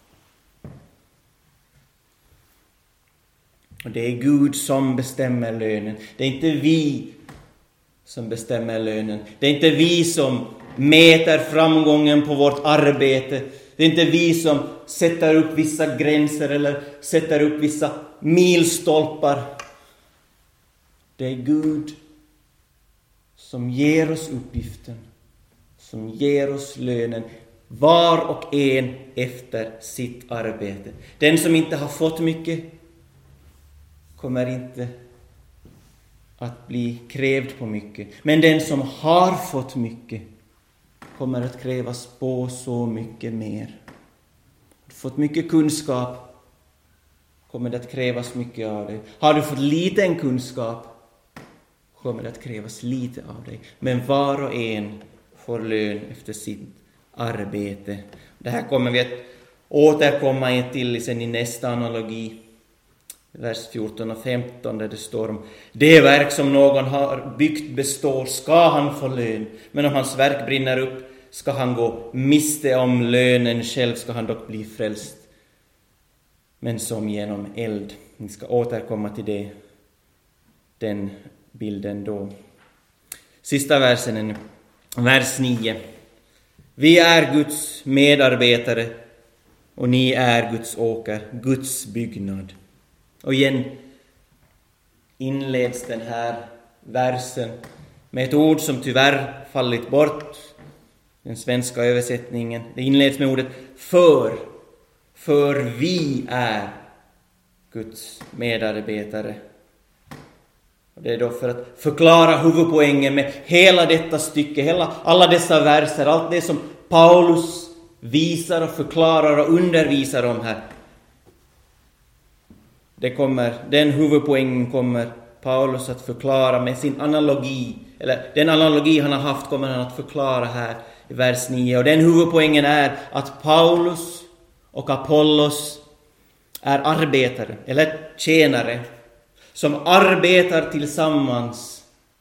Och det är Gud som bestämmer lönen. Det är inte vi som bestämmer lönen. Det är inte vi som mäter framgången på vårt arbete. Det är inte vi som sätter upp vissa gränser eller sätter upp vissa milstolpar. Det är Gud som ger oss uppgiften. Som ger oss lönen. Var och en efter sitt arbete. Den som inte har fått mycket kommer inte att bli krävd på mycket. Men den som har fått mycket kommer att krävas på så mycket mer. Har du fått mycket kunskap kommer det att krävas mycket av dig. Har du fått liten kunskap kommer det att krävas lite av dig. Men var och en får lön efter sitt arbete. Det här kommer vi att återkomma till sen i nästa analogi. Vers 14 och 15 där det står om det verk som någon har byggt består ska han få lön. Men om hans verk brinner upp ska han gå miste om lönen. Själv ska han dock bli frälst. Men som genom eld. Vi ska återkomma till det. Den bilden då. Sista versen är vers 9. Vi är Guds medarbetare och ni är Guds åker, Guds byggnad. Och igen inleds den här versen med ett ord som tyvärr fallit bort Den svenska översättningen. Det inleds med ordet för vi är Guds medarbetare. Och det är då för att förklara huvudpoängen med hela detta stycke, alla dessa verser, allt det som Paulus visar och förklarar och undervisar om här. Den huvudpoängen kommer Paulus att förklara med sin analogi, eller den analogi han har haft kommer han att förklara här i vers 9. Och den huvudpoängen är att Paulus och Apollos är arbetare eller tjänare som arbetar tillsammans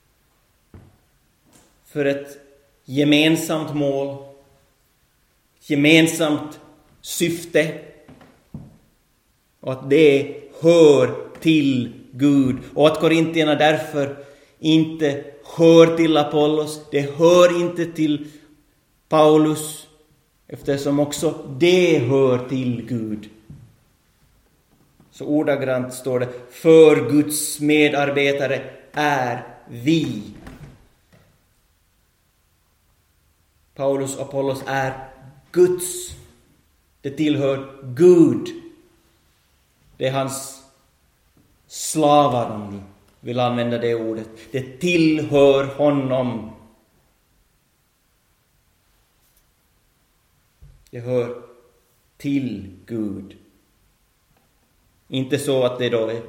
för ett gemensamt mål, gemensamt syfte, och att det hör till Gud. Och att korintierna därför inte hör till Apollos, det hör inte till Paulus, eftersom också det hör till Gud. Så ordagrant står det: för Guds medarbetare är vi. Paulus och Apollos är Guds. Det tillhör Gud. Det är hans slavar, om du vill använda det ordet. Det tillhör honom. Det hör till Gud. Inte så att det då är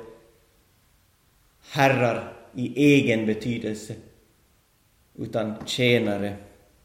herrar i egen betydelse, utan tjänare.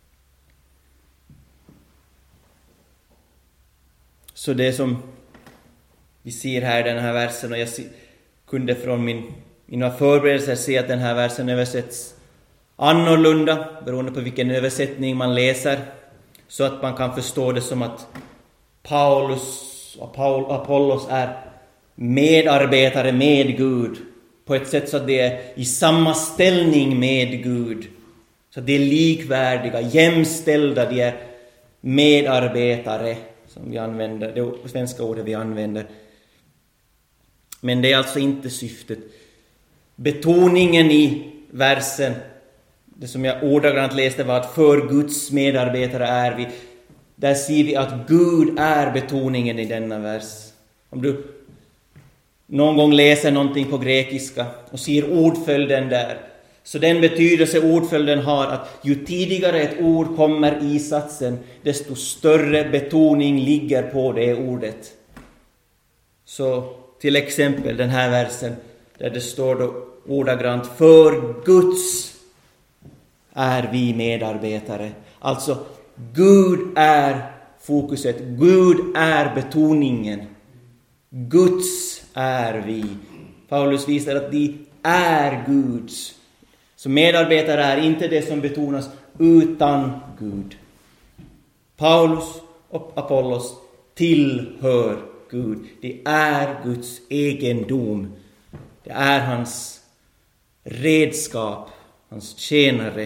Så det som vi ser här i den här versen, och jag kunde från mina förberedelser se att den här versen översätts annorlunda beroende på vilken översättning man läser, så att man kan förstå det som att Paulus och Apollos är medarbetare med Gud på ett sätt så att det är i samma ställning med Gud, så att det är likvärdiga, jämställda, de är medarbetare, som vi använder, det svenska ordet vi använder. Men det är alltså inte syftet. Betoningen i versen, det som jag ordagrant läste, var att för Guds medarbetare är vi. Där ser vi att Gud är betoningen i denna vers. Om du någon gång läser någonting på grekiska och ser ordföljden där, så den betydelse ordföljden har, att ju tidigare ett ord kommer i satsen, desto större betoning ligger på det ordet. Så till exempel den här versen där det står då ordagrant: för Guds är vi medarbetare. Alltså Gud är fokuset, Gud är betoningen. Guds är vi. Paulus visar att vi är Guds. Så medarbetare är inte det som betonas, utan Gud. Paulus och Apollos tillhör Gud. Det är Guds egendom. Det är hans redskap, hans tjänare.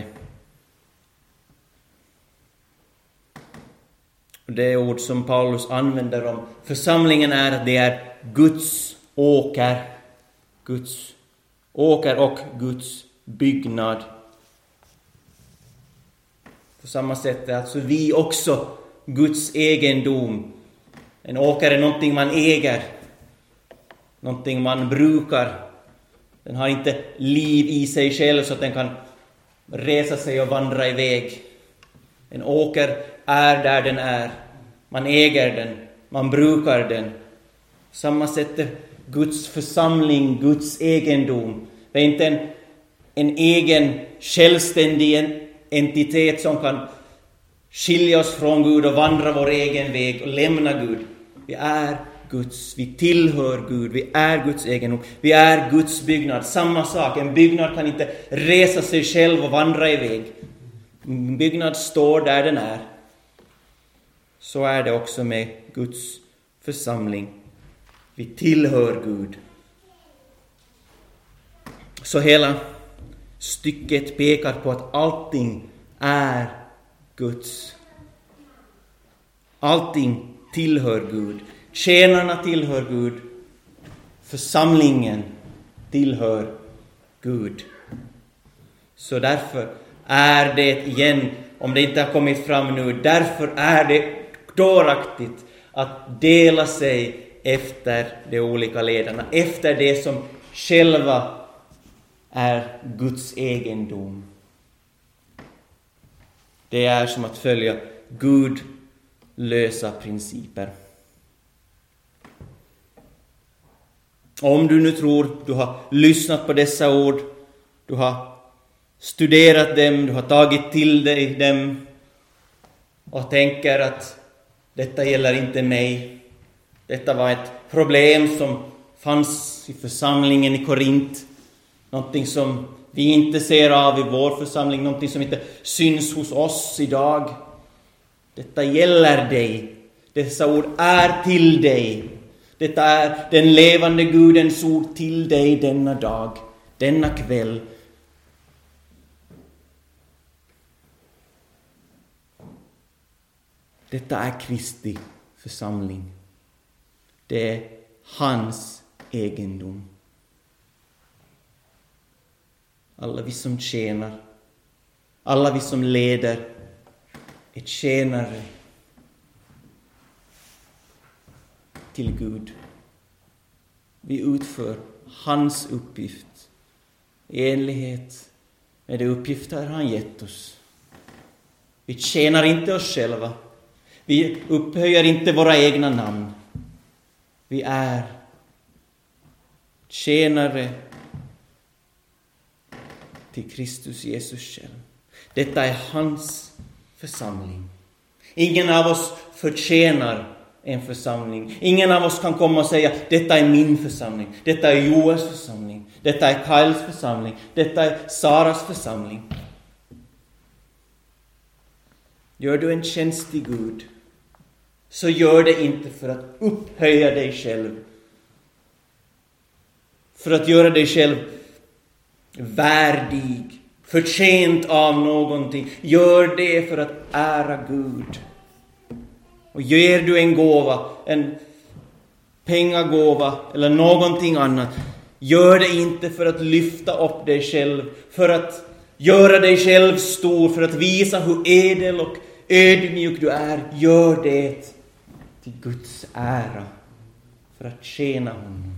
Och det ord som Paulus använder om församlingen är att det är Guds åker. Guds åker och Guds byggnad. På samma sätt är alltså vi också Guds egendom. En åker är någonting man äger, någonting man brukar. Den har inte liv i sig själv så att den kan resa sig och vandra iväg. En åker är där den är. Man äger den, man brukar den. Samma sätt är Guds församling, Guds egendom. Det är inte en egen självständig entitet som kan skilja oss från Gud och vandra vår egen väg och lämna Gud. Vi är Guds, vi tillhör Gud, vi är Guds egendom, vi är Guds byggnad. Samma sak, en byggnad kan inte resa sig själv och vandra iväg. En byggnad står där den är. Så är det också med Guds församling. Vi tillhör Gud. Så hela stycket pekar på att allting är Guds. Allting tillhör Gud. Tjänarna tillhör Gud. Församlingen tillhör Gud. Så därför är det igen, om det inte har kommit fram nu. Därför är det dåraktigt att dela sig efter de olika ledarna, efter det som själva är Guds egendom. Det är som att följa gudlösa principer. Om du nu tror du har lyssnat på dessa ord, du har studerat dem, du har tagit till dig dem och tänker att detta gäller inte mig. Detta var ett problem som fanns i församlingen i Korint. Någonting som vi inte ser av i vår församling, någonting som inte syns hos oss idag. Detta gäller dig. Dessa ord är till dig. Detta är den levande Gudens ord till dig denna dag, denna kväll. Detta är Kristi församling. Det är hans egendom. Alla vi som tjänar, alla vi som leder, är tjänare till Gud. Vi utför hans uppgift i enlighet med de uppgifter han gett oss. Vi tjänar inte oss själva. Vi upphöjer inte våra egna namn. Vi är tjänare till Kristus Jesus själv. Detta är hans församling. Ingen av oss förtjänar en församling. Ingen av oss kan komma och säga: detta är min församling, detta är Joels församling, detta är Kyles församling, detta är Saras församling. Gör du en tjänst till Gud, så gör det inte för att upphöja dig själv, för att göra dig själv värdig, förtjänt av någonting. Gör det för att ära Gud. Och ger du en gåva, en pengagåva eller någonting annat, gör det inte för att lyfta upp dig själv, för att göra dig själv stor, för att visa hur edel och ödmjuk du är. Gör det till Guds ära, för att tjäna honom.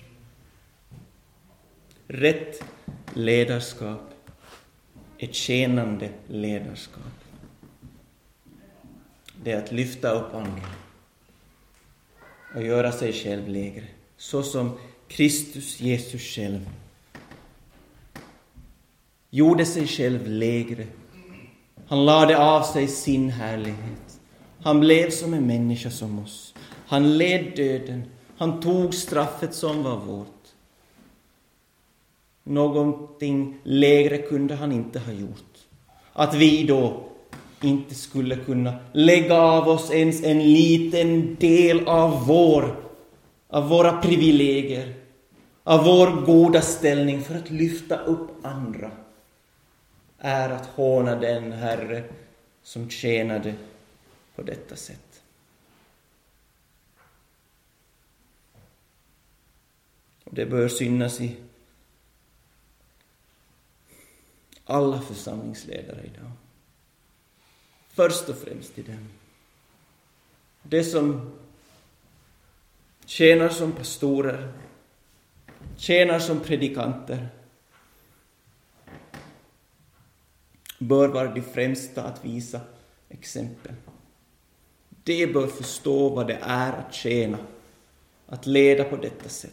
Rätt ledarskap är tjänande ledarskap. Det är att lyfta upp andra och göra sig själv lägre, så som Kristus Jesus själv gjorde sig själv lägre. Han lade av sig sin härlighet. Han blev som en människa som oss. Han led döden. Han tog straffet som var vårt. Någonting lägre kunde han inte ha gjort. Att vi då inte skulle kunna lägga av oss ens en liten del av våra privilegier, av vår goda ställning, för att lyfta upp andra, är att håna den Herre som tjänade på detta sätt. Och det bör synas i alla församlingsledare idag. Först och främst i dem. Det som tjänar som pastorer, tjänar som predikanter, bör vara de främsta att visa exempel. De bör förstå vad det är att tjäna, att leda på detta sätt.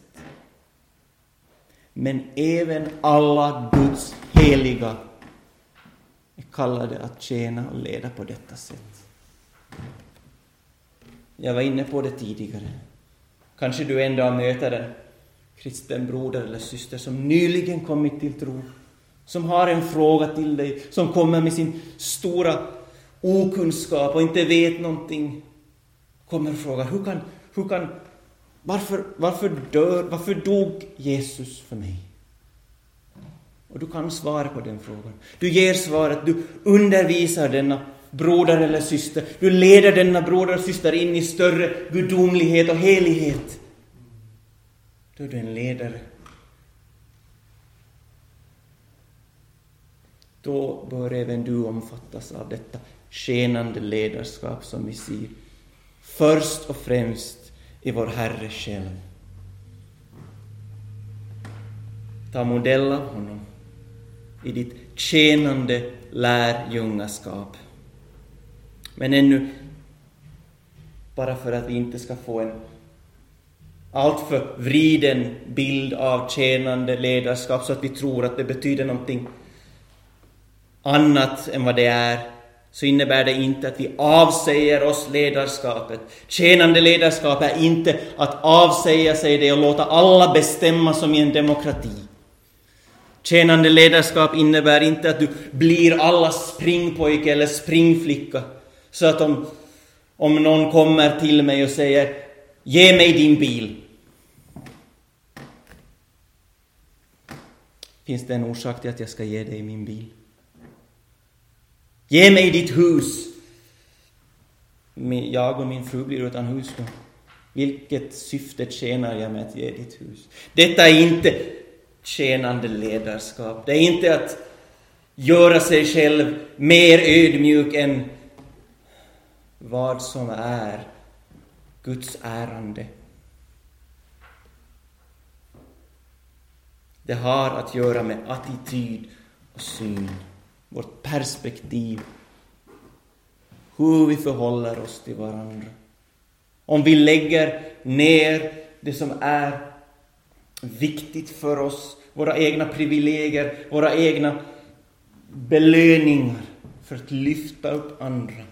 Men även alla Guds heliga är kallade att tjäna och leda på detta sätt. Jag var inne på det tidigare. Kanske du en dag möter en kristen broder eller syster som nyligen kommit till tro, som har en fråga till dig, som kommer med sin stora okunskap och inte vet någonting. Kommer och frågar: varför dog Jesus för mig? Och du kan svara på den frågan. Du ger svaret, du undervisar denna broder eller syster. Du leder denna broder och syster in i större gudomlighet och helighet. Då är du en ledare. då bör även du omfattas av detta tjänande ledarskap som vi ser först och främst i vår Herre själv. Ta modell av honom i ditt tjänande lärjungaskap. Men ännu, bara för att vi inte ska få en alltför vriden bild av tjänande ledarskap så att vi tror att det betyder någonting annat än vad det är, så innebär det inte att vi avsäger oss ledarskapet. Tjänande ledarskap är inte att avsäga sig det och låta alla bestämma som i en demokrati. Tjänande ledarskap innebär inte att du blir allas springpojke eller springflicka, så att om någon kommer till mig och säger ge mig din bil, finns det en orsak till att jag ska ge dig min bil? Ge mig ditt hus. Jag och min fru blir utan hus då. Vilket syfte tjänar jag med att ge ditt hus? Detta är inte tjänande ledarskap. Det är inte att göra sig själv mer ödmjuk än vad som är Guds ärande. Det har att göra med attityd och syn, vårt perspektiv, hur vi förhåller oss till varandra. Om vi lägger ner det som är viktigt för oss, våra egna privilegier, våra egna belöningar för att lyfta upp andra.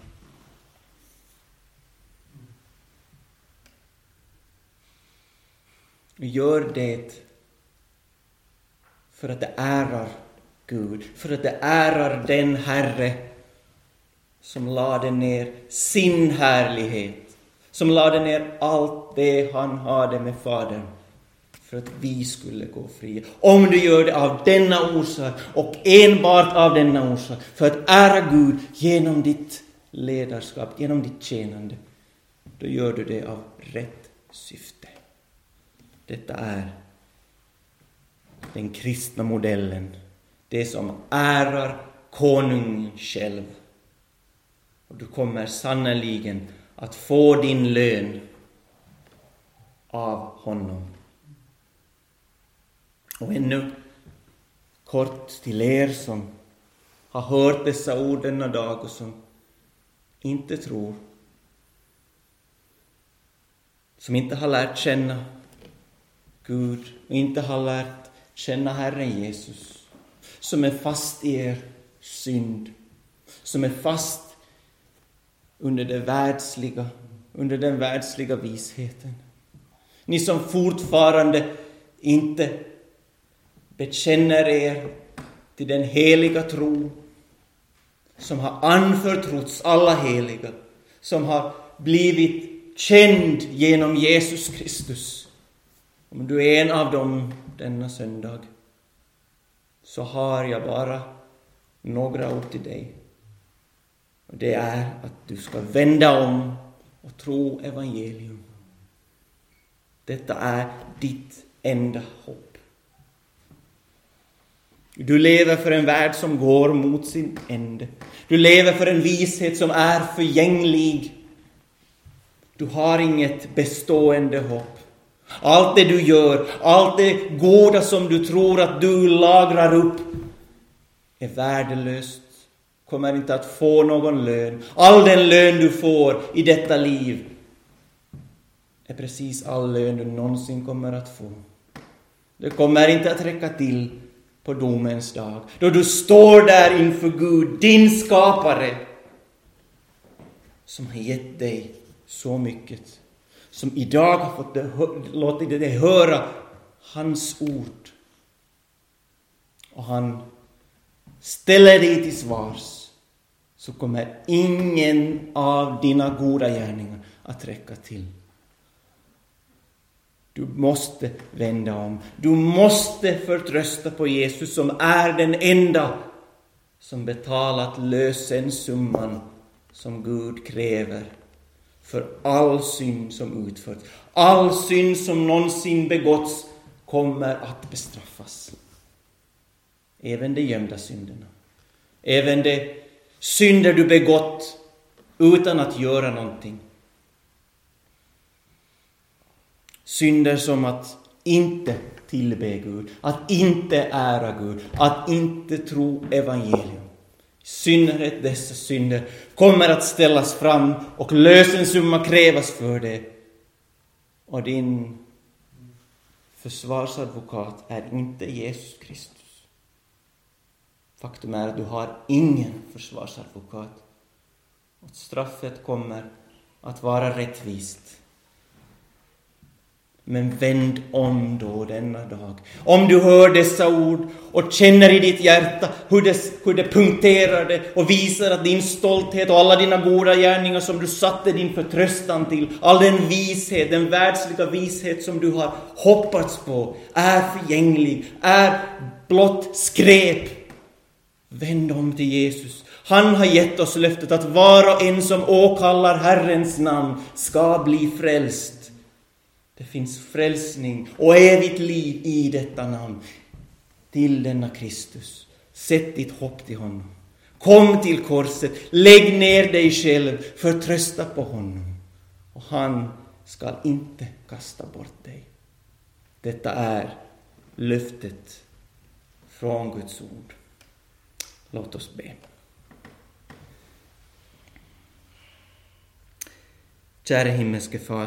Vi gör det för att det ärar Gud, för att det ärar den Herre som lade ner sin härlighet, som lade ner allt det han hade med Fadern för att vi skulle gå fria. Om du gör det av denna orsak och enbart av denna orsak, för att ära Gud genom ditt ledarskap, genom ditt tjänande, då gör du det av rätt syfte. Detta är den kristna modellen, det som ärar konungen själv. Och du kommer sannoliken att få din lön av honom. Och ännu kort till er som har hört dessa ord denna dag och som inte tror, som inte har lärt känna Gud och inte har lärt känna Herren Jesus, som är fast i er synd, som är fast under den världsliga visheten. Ni som fortfarande inte bekänner er till den heliga tro som har anförtrotts alla heliga, som har blivit känd genom Jesus Kristus. Om du är en av dem denna söndag, så har jag bara några ord till dig. Och det är att du ska vända om och tro evangelium. Detta är ditt enda hopp. Du lever för en värld som går mot sin ände. Du lever för en vishet som är förgänglig. Du har inget bestående hopp. Allt det du gör, allt det goda som du tror att du lagrar upp är värdelöst. Kommer inte att få någon lön. All den lön du får i detta liv är precis all lön du någonsin kommer att få. Det kommer inte att räcka till på domens dag, då du står där inför Gud, din skapare, som har gett dig så mycket, som idag har fått låtit dig höra hans ord. Och han ställer dig till svars, så kommer ingen av dina goda gärningar att räcka till. Du måste vända om. Du måste förtrösta på Jesus, som är den enda som betalat lösensumman som Gud kräver för all synd som utförts. All synd som någonsin begåtts kommer att bestraffas. Även de gömda synderna. Även de synder du begått utan att göra någonting. Synder som att inte tillbe Gud, att inte ära Gud, att inte tro evangelium. I synnerhet dessa synder kommer att ställas fram och lösensumma krävas för det. Och din försvarsadvokat är inte Jesus Kristus. Faktum är att du har ingen försvarsadvokat. Och straffet kommer att vara rättvist. Men vänd om då denna dag. Om du hör dessa ord och känner i ditt hjärta hur det punkterar det och visar att din stolthet och alla dina goda gärningar som du satte din förtröstan till, all den vishet, den världsliga vishet som du har hoppats på, är förgänglig, är blott skräp. Vänd om till Jesus. Han har gett oss löftet att var och en som åkallar Herrens namn ska bli frälst. Det finns frälsning och evigt liv i detta namn. Till denna Kristus. Sätt ditt hopp till honom. Kom till korset. Lägg ner dig själv. Förtrösta på honom. Och han ska inte kasta bort dig. Detta är löftet från Guds ord. Låt oss be. Kära himmelske far.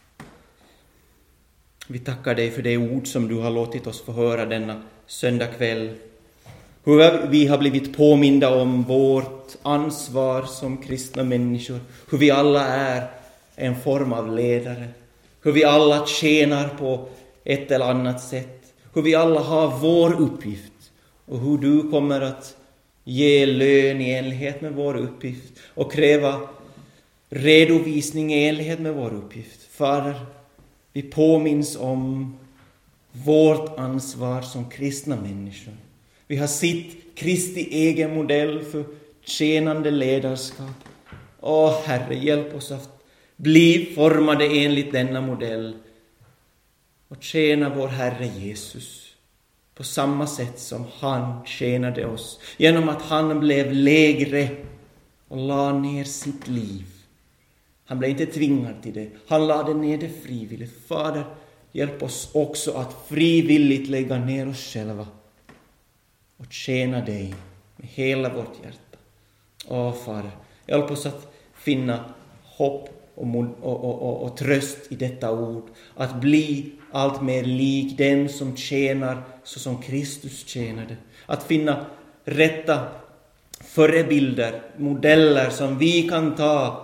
Vi tackar dig för det ord som du har låtit oss få höra denna söndag kväll. Hur vi har blivit påminda om vårt ansvar som kristna människor. Hur vi alla är en form av ledare. Hur vi alla tjänar på ett eller annat sätt. Hur vi alla har vår uppgift. Och hur du kommer att ge lön i enlighet med vår uppgift. Och kräva redovisning i enlighet med vår uppgift. Fader, vi påminns om vårt ansvar som kristna människor. Vi har sitt Kristi egen modell för tjänande ledarskap. Herre, hjälp oss att bli formade enligt denna modell och tjäna vår Herre Jesus på samma sätt som han tjänade oss. Genom att han blev lägre och la ner sitt liv. Han blev inte tvingad till det. Han lade ner det frivilligt. Fader, hjälp oss också att frivilligt lägga ner oss själva och tjäna dig med hela vårt hjärta. Fader, hjälp oss att finna hopp och tröst i detta ord. Att bli allt mer lik den som tjänar så som Kristus tjänade. Att finna rätta förebilder, modeller som vi kan ta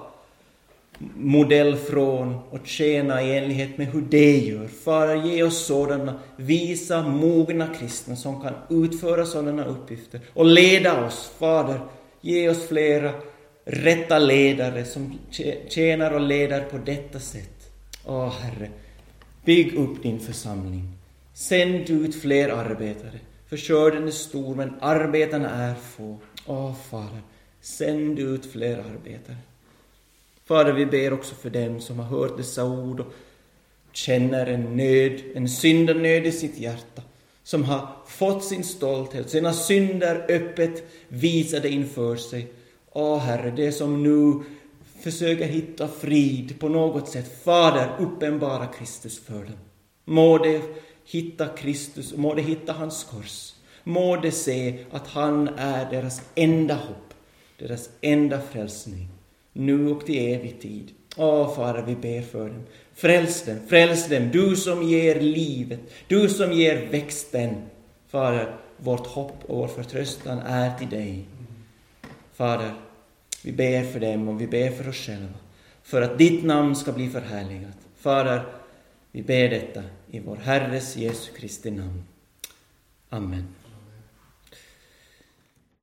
modell från och tjäna i enlighet med hur det gör. Fader, ge oss sådana visa, mogna kristna som kan utföra sådana uppgifter och leda oss. Fader, ge oss flera rätta ledare som tjänar och leder på detta sätt. Herre, bygg upp din församling. Sänd ut fler arbetare. För skörden är stor, men arbetarna är få. Fader, sänd ut fler arbetare. Fader, vi ber också för dem som har hört dessa ord och känner en syndanöd i sitt hjärta. Som har fått sin stolthet, sina synder öppet visade inför sig. Herre, det som nu försöker hitta frid på något sätt. Fader, uppenbara Kristus för dem. Må det hitta Kristus, må det hitta hans kors. Må det se att han är deras enda hopp, deras enda frälsning. Nu och till evig tid. Fader, vi ber för dem. Fräls dem, du som ger livet, du som ger växten. Fader, vårt hopp och vår förtröstan är till dig. Fader, vi ber för dem och vi ber för oss själva. För att ditt namn ska bli förhärligat. Fader, vi ber detta i vår Herres Jesu Kristi namn. Amen.